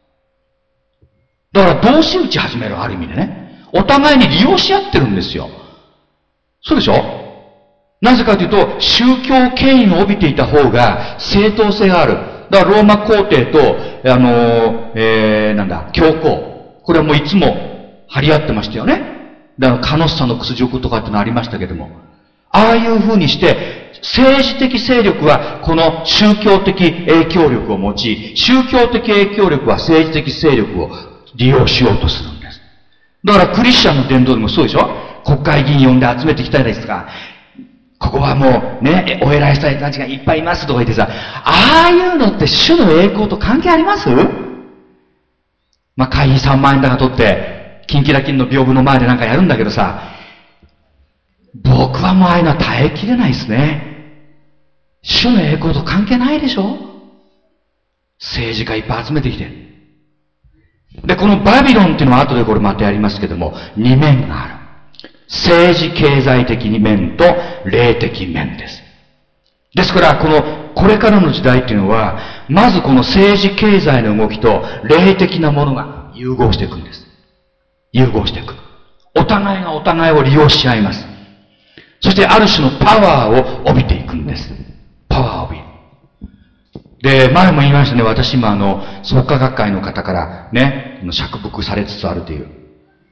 だから、同士打ち始める、ある意味でね。お互いに利用し合ってるんですよ。そうでしょ？なぜかというと、宗教権威を帯びていた方が正当性がある。だからローマ皇帝と、あの、えー、なんだ、教皇。これはもういつも張り合ってましたよね。だからカノッサの屈辱とかってのありましたけども。ああいう風にして、政治的勢力はこの宗教的影響力を持ち、宗教的影響力は政治的勢力を利用しようとするんです。だからクリスチャンの伝道でもそうでしょ？国会議員呼んで集めてきたですか。ここはもうね、お偉い人たちがいっぱいいますとか言ってさ、ああいうのって主の栄光と関係あります？まあ、会費さんまん円だか取って、キンキラキンの屏風の前でなんかやるんだけどさ、僕はもうああいうのは耐えきれないですね。主の栄光と関係ないでしょ？政治家いっぱい集めてきて。で、このバビロンっていうのは後でこれまたやりますけども、二面がある。政治経済的面と霊的面です。ですから、この、これからの時代っていうのは、まずこの政治経済の動きと霊的なものが融合していくんです。融合していく。お互いがお互いを利用し合います。そしてある種のパワーを帯びていくんです。パワーを帯びる。で、前も言いましたね、私今あの、創価学会の方からね、釈伏されつつあるという。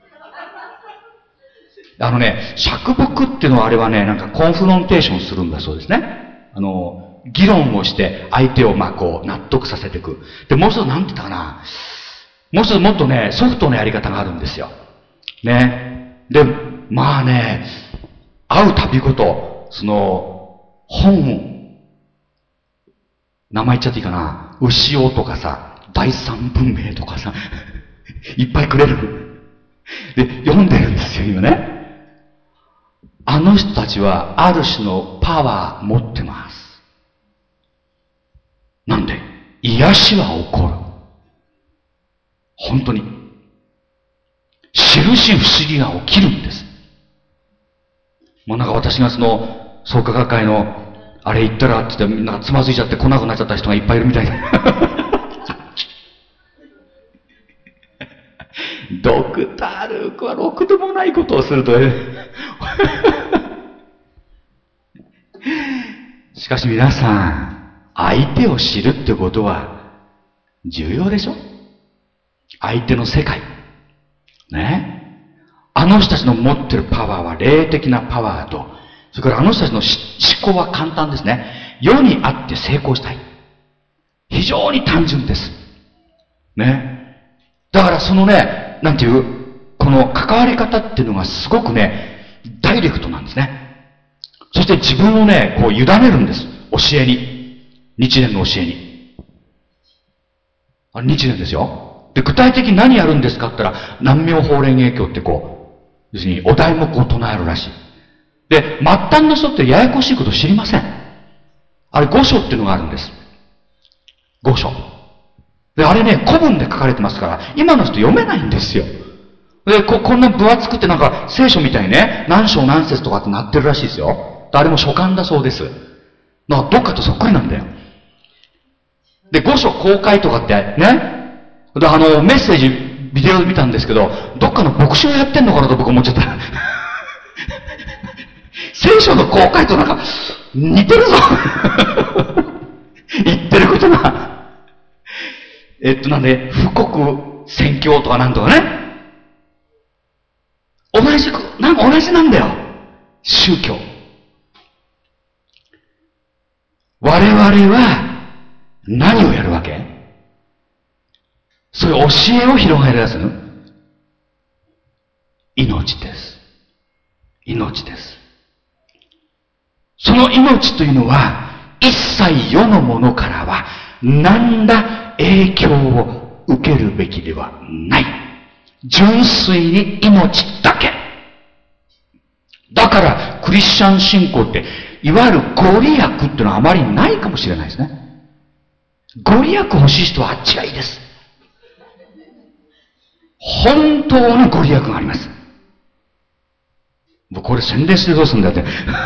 あのね、釈伏っていうのはあれはね、なんかコンフロンテーションするんだそうですね。あの、議論をして相手をまあこう納得させていく。で、もう一つなんて言ったかな。もう一つもっとね、ソフトなやり方があるんですよ。ね。で、まあね、会うたびごと、その、本を、名前言っちゃっていいかな。牛尾とかさ、第三文明とかさ、いっぱいくれる。で、読んでるんですよ、今ね。あの人たちはある種のパワー持ってます。なんで癒しは起こる。本当に。印不思議が起きるんです。もうなんか私がその創価学会のあれ言ったらって言ってみんなつまずいちゃって来なくなっちゃった人がいっぱいいるみたいな。ドクター・ルークはろくでもないことをするとしかし皆さん、相手を知るってことは重要でしょ？相手の世界。ね。あの人たちの持ってるパワーは霊的なパワーと、それからあの人たちの思考は簡単ですね。世にあって成功したい。非常に単純です。ね。だからそのね、なんていう、この関わり方っていうのがすごくね、ダイレクトなんですね。そして自分をね、こう委ねるんです。教えに。日蓮の教えに。あれ日蓮ですよ。で、具体的に何やるんですかって言ったら、南無妙法蓮華経ってこう、要するにお題目を唱えるらしい。で、末端の人ってややこしいこと知りません。あれ五書っていうのがあるんです。五書。で、あれね、古文で書かれてますから、今の人読めないんですよ。で、こ、こんな分厚くってなんか聖書みたいにね、何章何節とかってなってるらしいですよ。あれも書簡だそうです。だからどっかとそっくりなんだよ。で、五書公開とかってね、であの、メッセージビデオ見たんですけど、どっかの牧師をやってんのかなと僕思っちゃった。聖書の公開となんか、似てるぞ言ってることが。えっと、なんで、富国宣教とかなんとかね。同じ、なんか同じなんだよ。宗教。我々は何をやるわけ？そういう教えを広げ出すの？命です。命です。その命というのは、一切世のものからは何ら影響を受けるべきではない。純粋に命だけ。だから、クリスチャン信仰って、いわゆるご利益っていうのはあまりないかもしれないですね。ご利益欲しい人はあっちがいいです。本当にご利益があります。もうこれ宣伝してどうするんだって。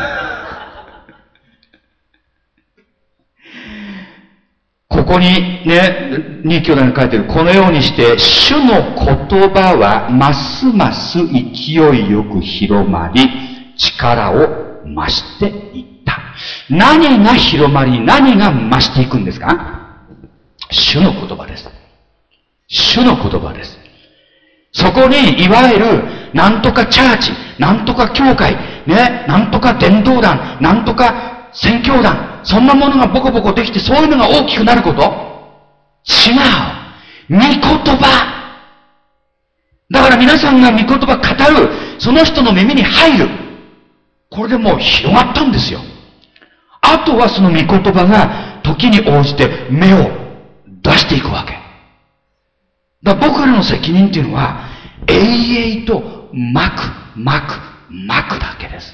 ここにね、二兄弟に書いてる、このようにして、主の言葉はますます勢いよく広まり、力を増していった。何が広まり、何が増していくんですか？主の言葉です。主の言葉です。そこに、いわゆる、なんとかチャーチ、なんとか教会、ね、なんとか伝道団、なんとか宣教団、そんなものがボコボコできて、そういうのが大きくなること？違う。御言葉。だから皆さんが御言葉語る、その人の耳に入る。これでもう広がったんですよ。あとはその御言葉が時に応じて芽を出していくわけ。だから僕らの責任っていうのは、永遠とまく、まく、まくだけです。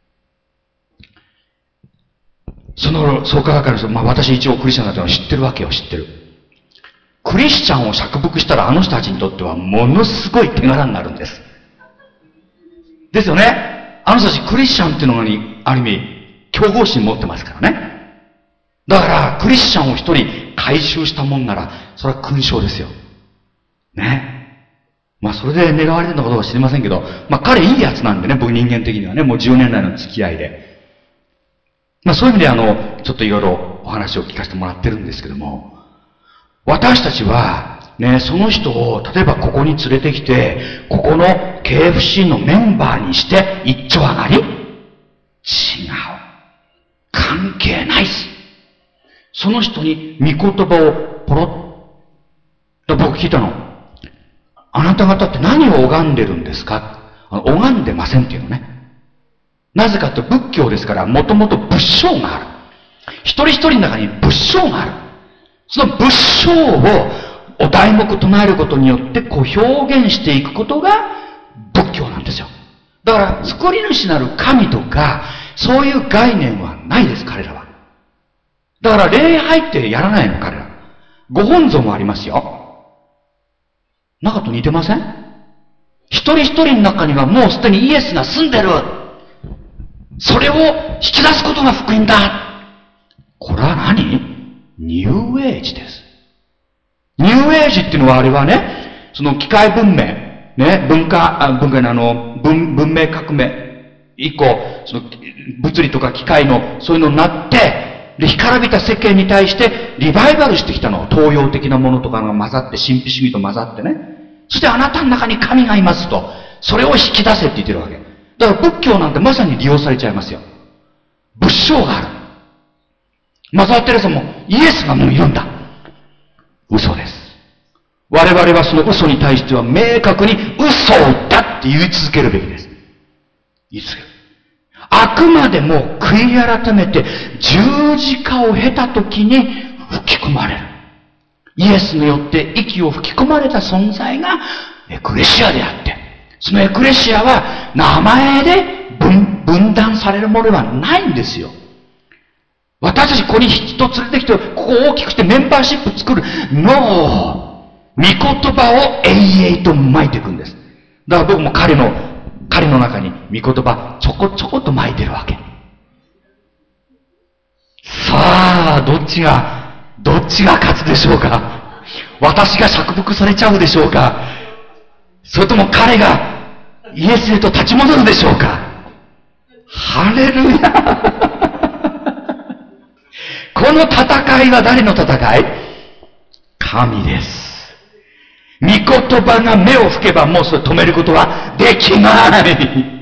その創価学会の人、まあ私一応クリスチャンだってのは知ってるわけよ、知ってる。クリスチャンを釈伏したらあの人たちにとってはものすごい手柄になるんです。ですよね。あの人たちクリスチャンっていうのに、ある意味、競合心持ってますからね。だから、クリスチャンを一人回収したもんなら、それは勲章ですよ。ね。まあそれで狙われてるのかどうか知りませんけど、まあ彼いいやつなんでね、僕人間的にはね、もうじゅうねん来の付き合いで。まあそういう意味であの、ちょっといろいろお話を聞かせてもらってるんですけども、私たちは、ね、その人を、例えばここに連れてきて、ここの ケーエフシー のメンバーにして一丁上がり？違う。関係ないっす。その人に御言葉をポロッと僕聞いたの。あなた方って何を拝んでるんですか？あの拝んでませんっていうのね。なぜかと仏教ですから、もともと仏性がある。一人一人の中に仏性がある。その仏性をお題目唱えることによってこう表現していくことが仏教なんですよ。だから作り主なる神とかそういう概念はないです、彼らは。だから礼拝ってやらないの、彼ら。ご本尊もありますよ。中と似てません？一人一人の中にはもうすでにイエスが住んでる。それを引き出すことが福音だ。これは何？ニューエイジです。ニューエイジっていうのはあれはね、その機械文明、ね、文化、あ文化のあの、文、文明革命以降、その物理とか機械のそういうのになって、で、干からびた世間に対してリバイバルしてきたの。東洋的なものとかが混ざって、神秘主義と混ざってね。そしてあなたの中に神がいますと、それを引き出せって言ってるわけ。だから仏教なんてまさに利用されちゃいますよ。仏性がある。マザー・テレサもイエスがもういるんだ。嘘です。我々はその嘘に対しては明確に嘘だって言い続けるべきです。言い続ける。あくまでも悔い改めて十字架を経た時に吹き込まれる。イエスによって息を吹き込まれた存在がエクレシアであって、そのエクレシアは名前で 分, 分断されるものではないんですよ。私たちここに人連れてきて、ここを大きくしてメンバーシップ作る。ノー。御言葉を永遠と撒いていくんです。だから僕も彼の、彼の中に御言葉ちょこちょこと撒いてるわけ。さあ、どっちが、どっちが勝つでしょうか。私が釈伏されちゃうでしょうか。 それとも彼がイエスへと立ち戻るでしょうか。ハレルヤこの戦いは誰の戦い？神です。御言葉が目を吹けばもうそれ止めることはできない。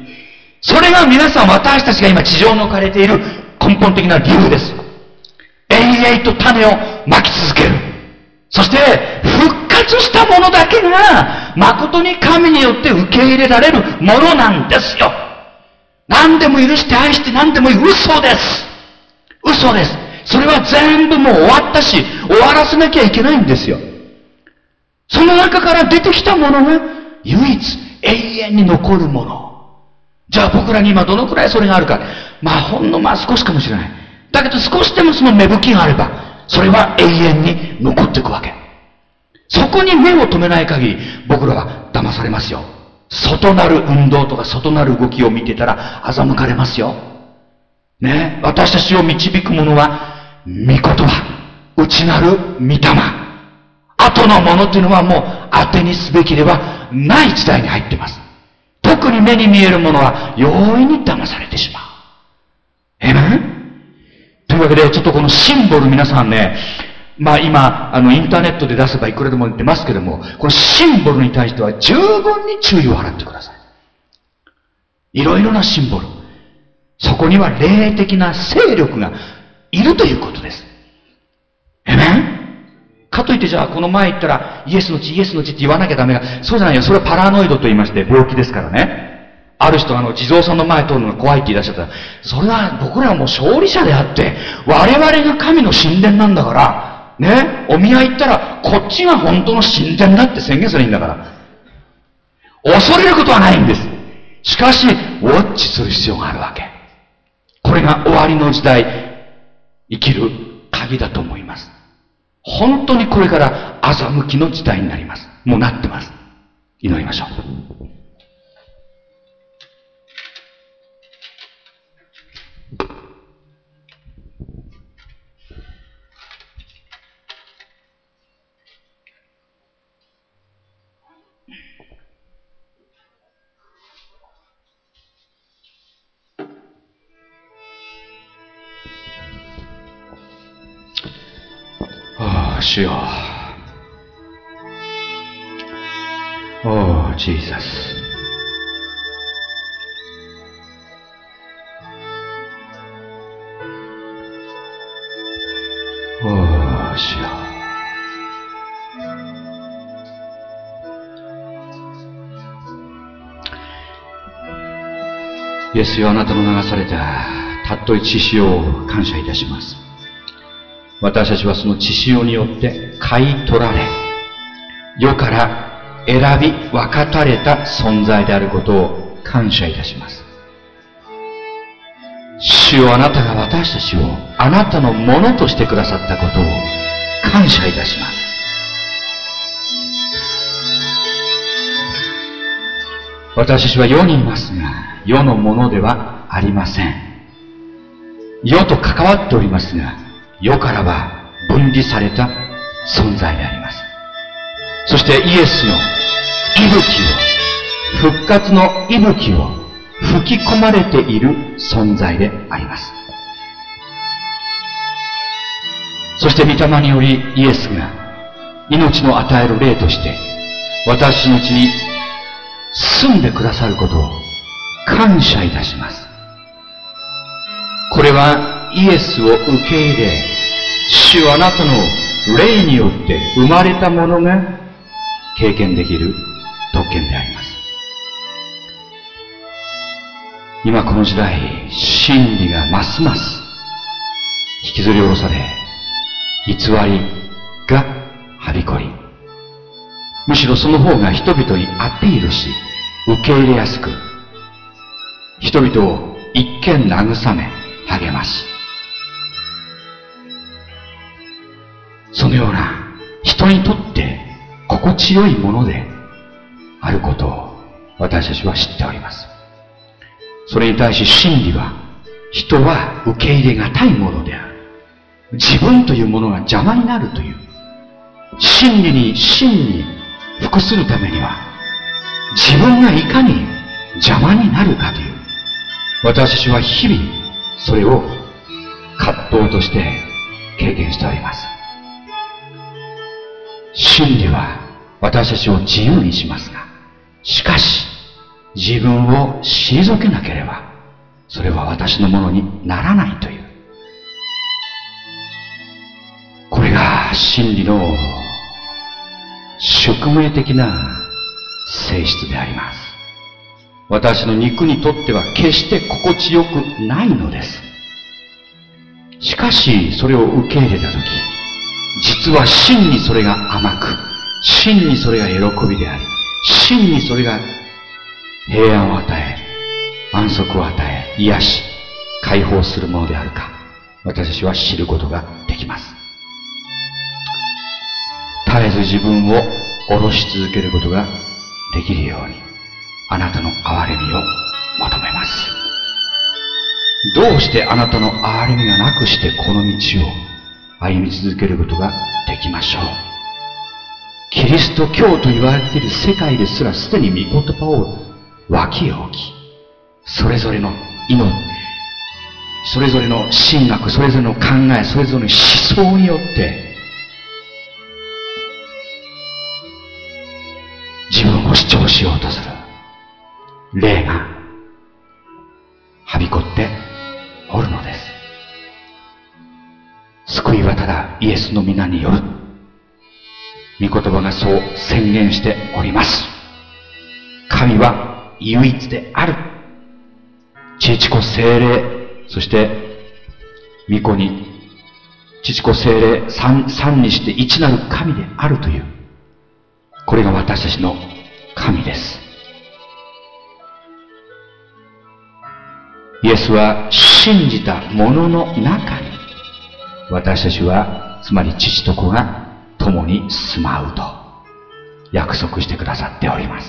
それが皆さん、私たちが今地上に置かれている根本的な理由です。永遠と種をまき続ける。そして復活したものだけが誠に神によって受け入れられるものなんですよ。何でも許して愛して何でも嘘です。嘘です。それは全部もう終わったし、終わらせなきゃいけないんですよ。その中から出てきたものが唯一永遠に残るもの。じゃあ僕らに今どのくらいそれがあるか。まあほんのまあ少しかもしれない。だけど少しでもその芽吹きがあれば、それは永遠に残っていくわけ。そこに目を留めない限り、僕らは騙されますよ。外なる運動とか外なる動きを見てたら欺かれますよ。ね、私たちを導くものは、御言葉、内なる御霊。後のものというのはもう当てにすべきではない時代に入っています。特に目に見えるものは容易に騙されてしまう。えめんというわけで、ちょっとこのシンボル皆さんね、まあ今、あのインターネットで出せばいくらでも出ますけども、このシンボルに対しては十分に注意を払ってください。いろいろなシンボル。そこには霊的な勢力がいるということです。えめんかといってじゃあこの前言ったらイエスの血イエスの血って言わなきゃダメが、そうじゃないよ。それはパラノイドと言いまして病気ですからね。ある人あの地蔵さんの前通るのが怖いって言い出しちゃったら、それは僕らはもう勝利者であって我々が神の神殿なんだからね、お見合い行ったらこっちが本当の神殿だって宣言すればいいんだから、恐れることはないんです。しかしウォッチする必要があるわけ。これが終わりの時代生きる鍵だと思います。本当にこれから欺きの時代になります。もうなってます。祈りましょう。主よ。おー、ジーザス。おー、主よ。イエスよ、あなたの流されたたっとい血潮を感謝いたします。私たちはその血潮によって買い取られ、世から選び分かたれた存在であることを感謝いたします。主よ、あなたが私たちをあなたのものとしてくださったことを感謝いたします。私たちは世にいますが、世のものではありません。世と関わっておりますが、世からは分離された存在であります。そしてイエスの息吹を、復活の息吹を吹き込まれている存在であります。そして御霊によりイエスが命の与える霊として私のうちに住んでくださることを感謝いたします。これはイエスを受け入れ、主あなたの霊によって生まれたものが経験できる特権であります。今この時代、真理がますます引きずり下ろされ、偽りがはびこり、むしろその方が人々にアピールし、受け入れやすく、人々を一見慰め、励まし、そのような人にとって心地よいものであることを私たちは知っております。それに対し真理は、人は受け入れがたいものである。自分というものが邪魔になるという。真理に真に服するためには、 自分がいかに邪魔になるかという、私たちは日々それを葛藤として経験しております。真理は私たちを自由にしますが、しかし自分を退けなければそれは私のものにならないという、これが真理の宿命的な性質であります。私の肉にとっては決して心地よくないのです。しかしそれを受け入れたとき、実は真にそれが甘く、真にそれが喜びであり、真にそれが平安を与え、安息を与え、癒し、解放するものであるか、私たちは知ることができます。絶えず自分を下ろし続けることができるように、あなたの憐れみを求めます。どうしてあなたの憐れみがなくしてこの道を歩み続けることができましょう。キリスト教と言われている世界ですらすでに御言葉を脇へ置き、それぞれの命、それぞれの神学、それぞれの考え、それぞれの思想によって自分を主張しようとする霊がはびこっておるのです。救いはただイエスの皆による。御言葉がそう宣言しております。神は唯一である。父子聖霊、そして御子に父子聖霊 三, 三にして一なる神であるという、これが私たちの神です。イエスは信じた者の中に私たちは、つまり父と子が共に住まうと約束してくださっております。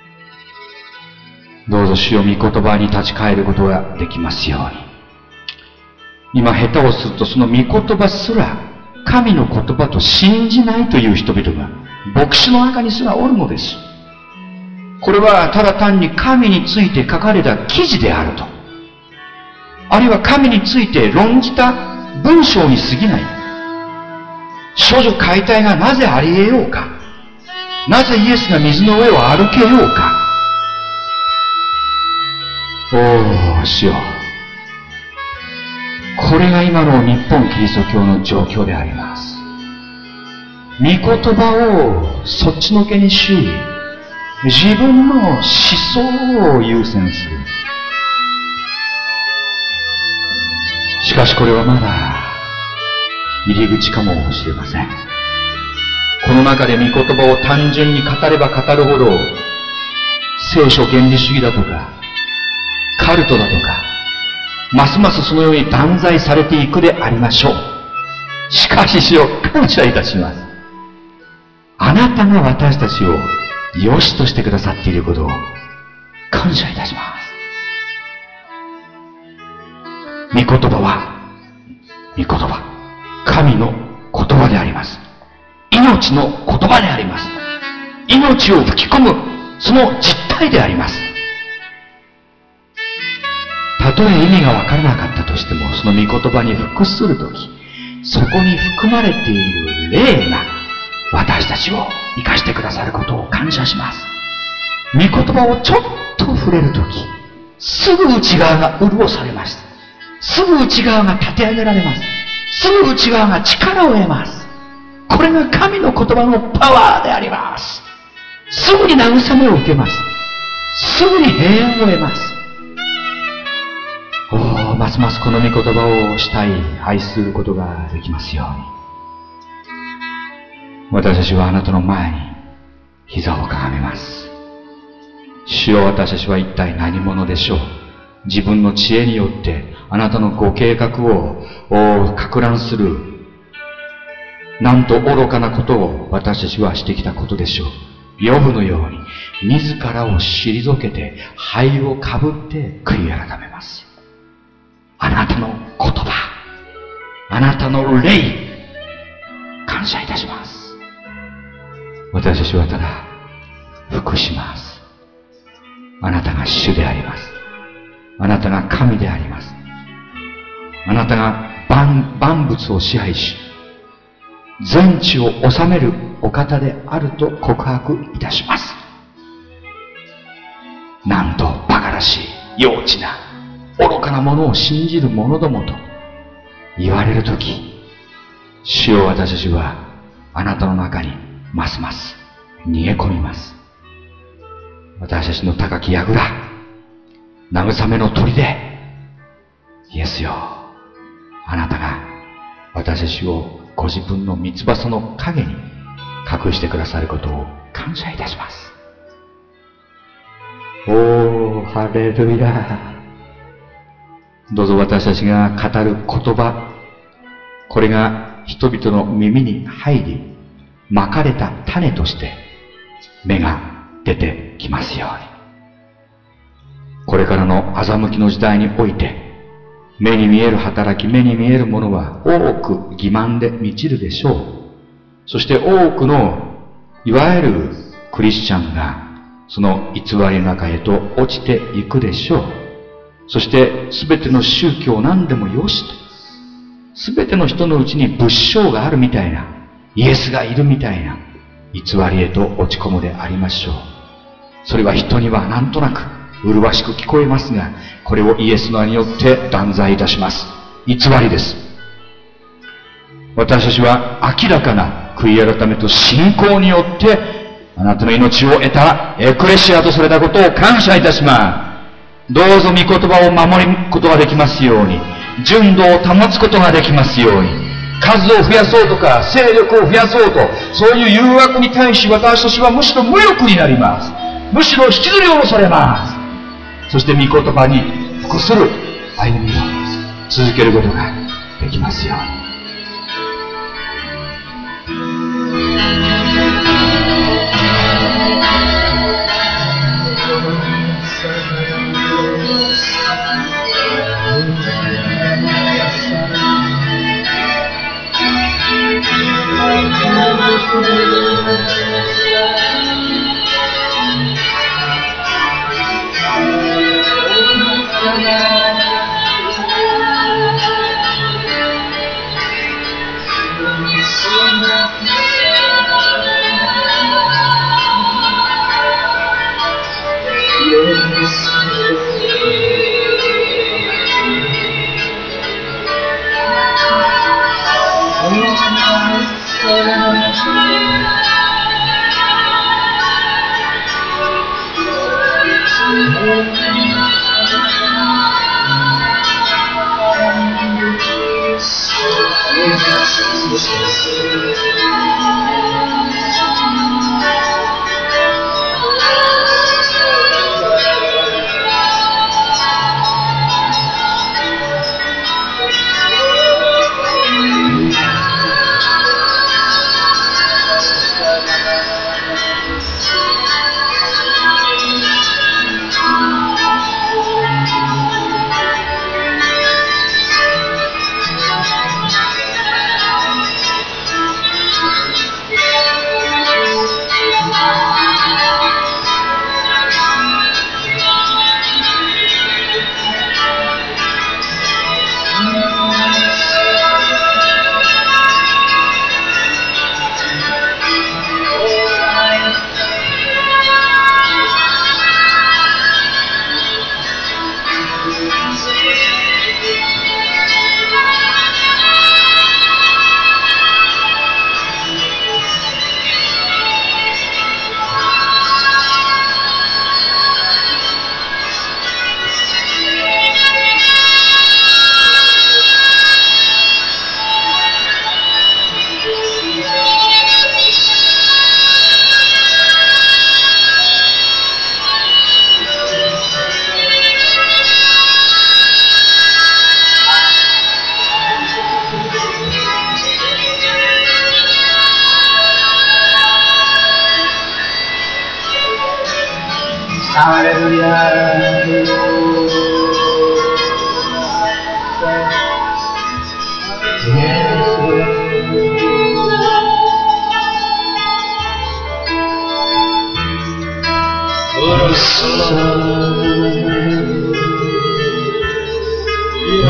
どうぞ主よ、御言葉に立ち返ることができますように。今下手をするとその御言葉すら神の言葉と信じないという人々が牧師の中にすらおるのです。これはただ単に神について書かれた記事であると、あるいは神について論じた文章に過ぎない。少女解体がなぜあり得ようか、なぜイエスが水の上を歩けようか。おー、主よ、これが今の日本キリスト教の状況であります。御言葉をそっちのけにし、自分の思想を優先する。しかしこれはまだ入り口かもしれません。この中で御言葉を単純に語れば語るほど、聖書原理主義だとかカルトだとか、ますますそのように断罪されていくでありましょう。しかし主よ、感謝いたします。あなたが私たちを良しとしてくださっていることを感謝いたします。御言葉は御言葉、神の言葉であります。命の言葉であります。命を吹き込むその実体であります。たとえ意味がわからなかったとしても、その御言葉に服するとき、そこに含まれている霊が私たちを生かしてくださることを感謝します。御言葉をちょっと触れるとき、すぐ内側が潤されます。すぐ内側が立て上げられます。すぐ内側が力を得ます。これが神の言葉のパワーであります。すぐに慰めを受けます。すぐに平安を得ます。おー、ますますこの御言葉をしたい、愛することができますように。私たちはあなたの前に膝をかがめます。主よ、私たちは一体何者でしょう。自分の知恵によってあなたのご計画を攪乱する、なんと愚かなことを私たちはしてきたことでしょう。ヨブのように自らを退けて灰をかぶって悔い改めます。あなたの言葉、あなたの霊、感謝いたします。私たちはただ服します。 あなたが主であります。あなたが神であります。あなたが 万, 万物を支配し、全地を治めるお方であると告白いたします。なんと馬鹿らしい、幼稚な、愚かなものを信じる者どもと言われるとき、主よ、私たちはあなたの中にますます逃げ込みます。私たちの高き櫓、慰めの砦、イエスよ、あなたが私たちをご自分の三つ葉の影に隠してくださることを感謝いたします。おー、ハレルヤ。どうぞ私たちが語る言葉、これが人々の耳に入り、まかれた種として芽が出てきますように。これからの欺きの時代において、目に見える働き、目に見えるものは多く欺瞞で満ちるでしょう。そして多くのいわゆるクリスチャンがその偽りの中へと落ちていくでしょう。そして全ての宗教何でもよしと、全ての人のうちに仏性があるみたいな、イエスがいるみたいな偽りへと落ち込むでありましょう。それは人にはなんとなく麗しく聞こえますが、これをイエスの名によって断罪いたします。偽りです。私たちは明らかな悔い改めと信仰によってあなたの命を得たエクレシアとされたことを感謝いたします。どうぞ御言葉を守ることができますように、純度を保つことができますように、数を増やそうとか勢力を増やそうと、そういう誘惑に対し私たちはむしろ無力になります。むしろ引きずり下ろされます。そして御言葉に服する歩みを続けることができますように。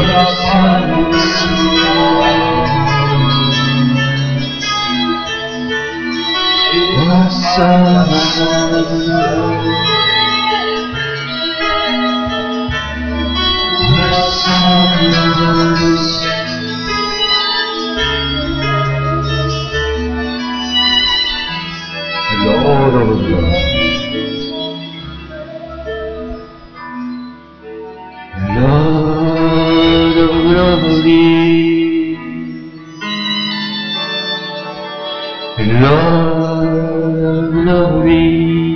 Lord of love, Lord of glory, Lord of glory,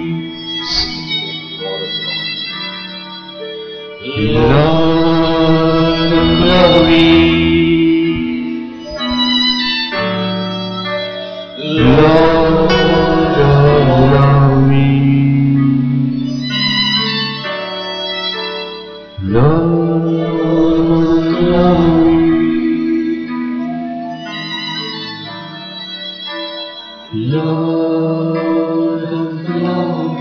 Lord of glory, Lord Lord of glory,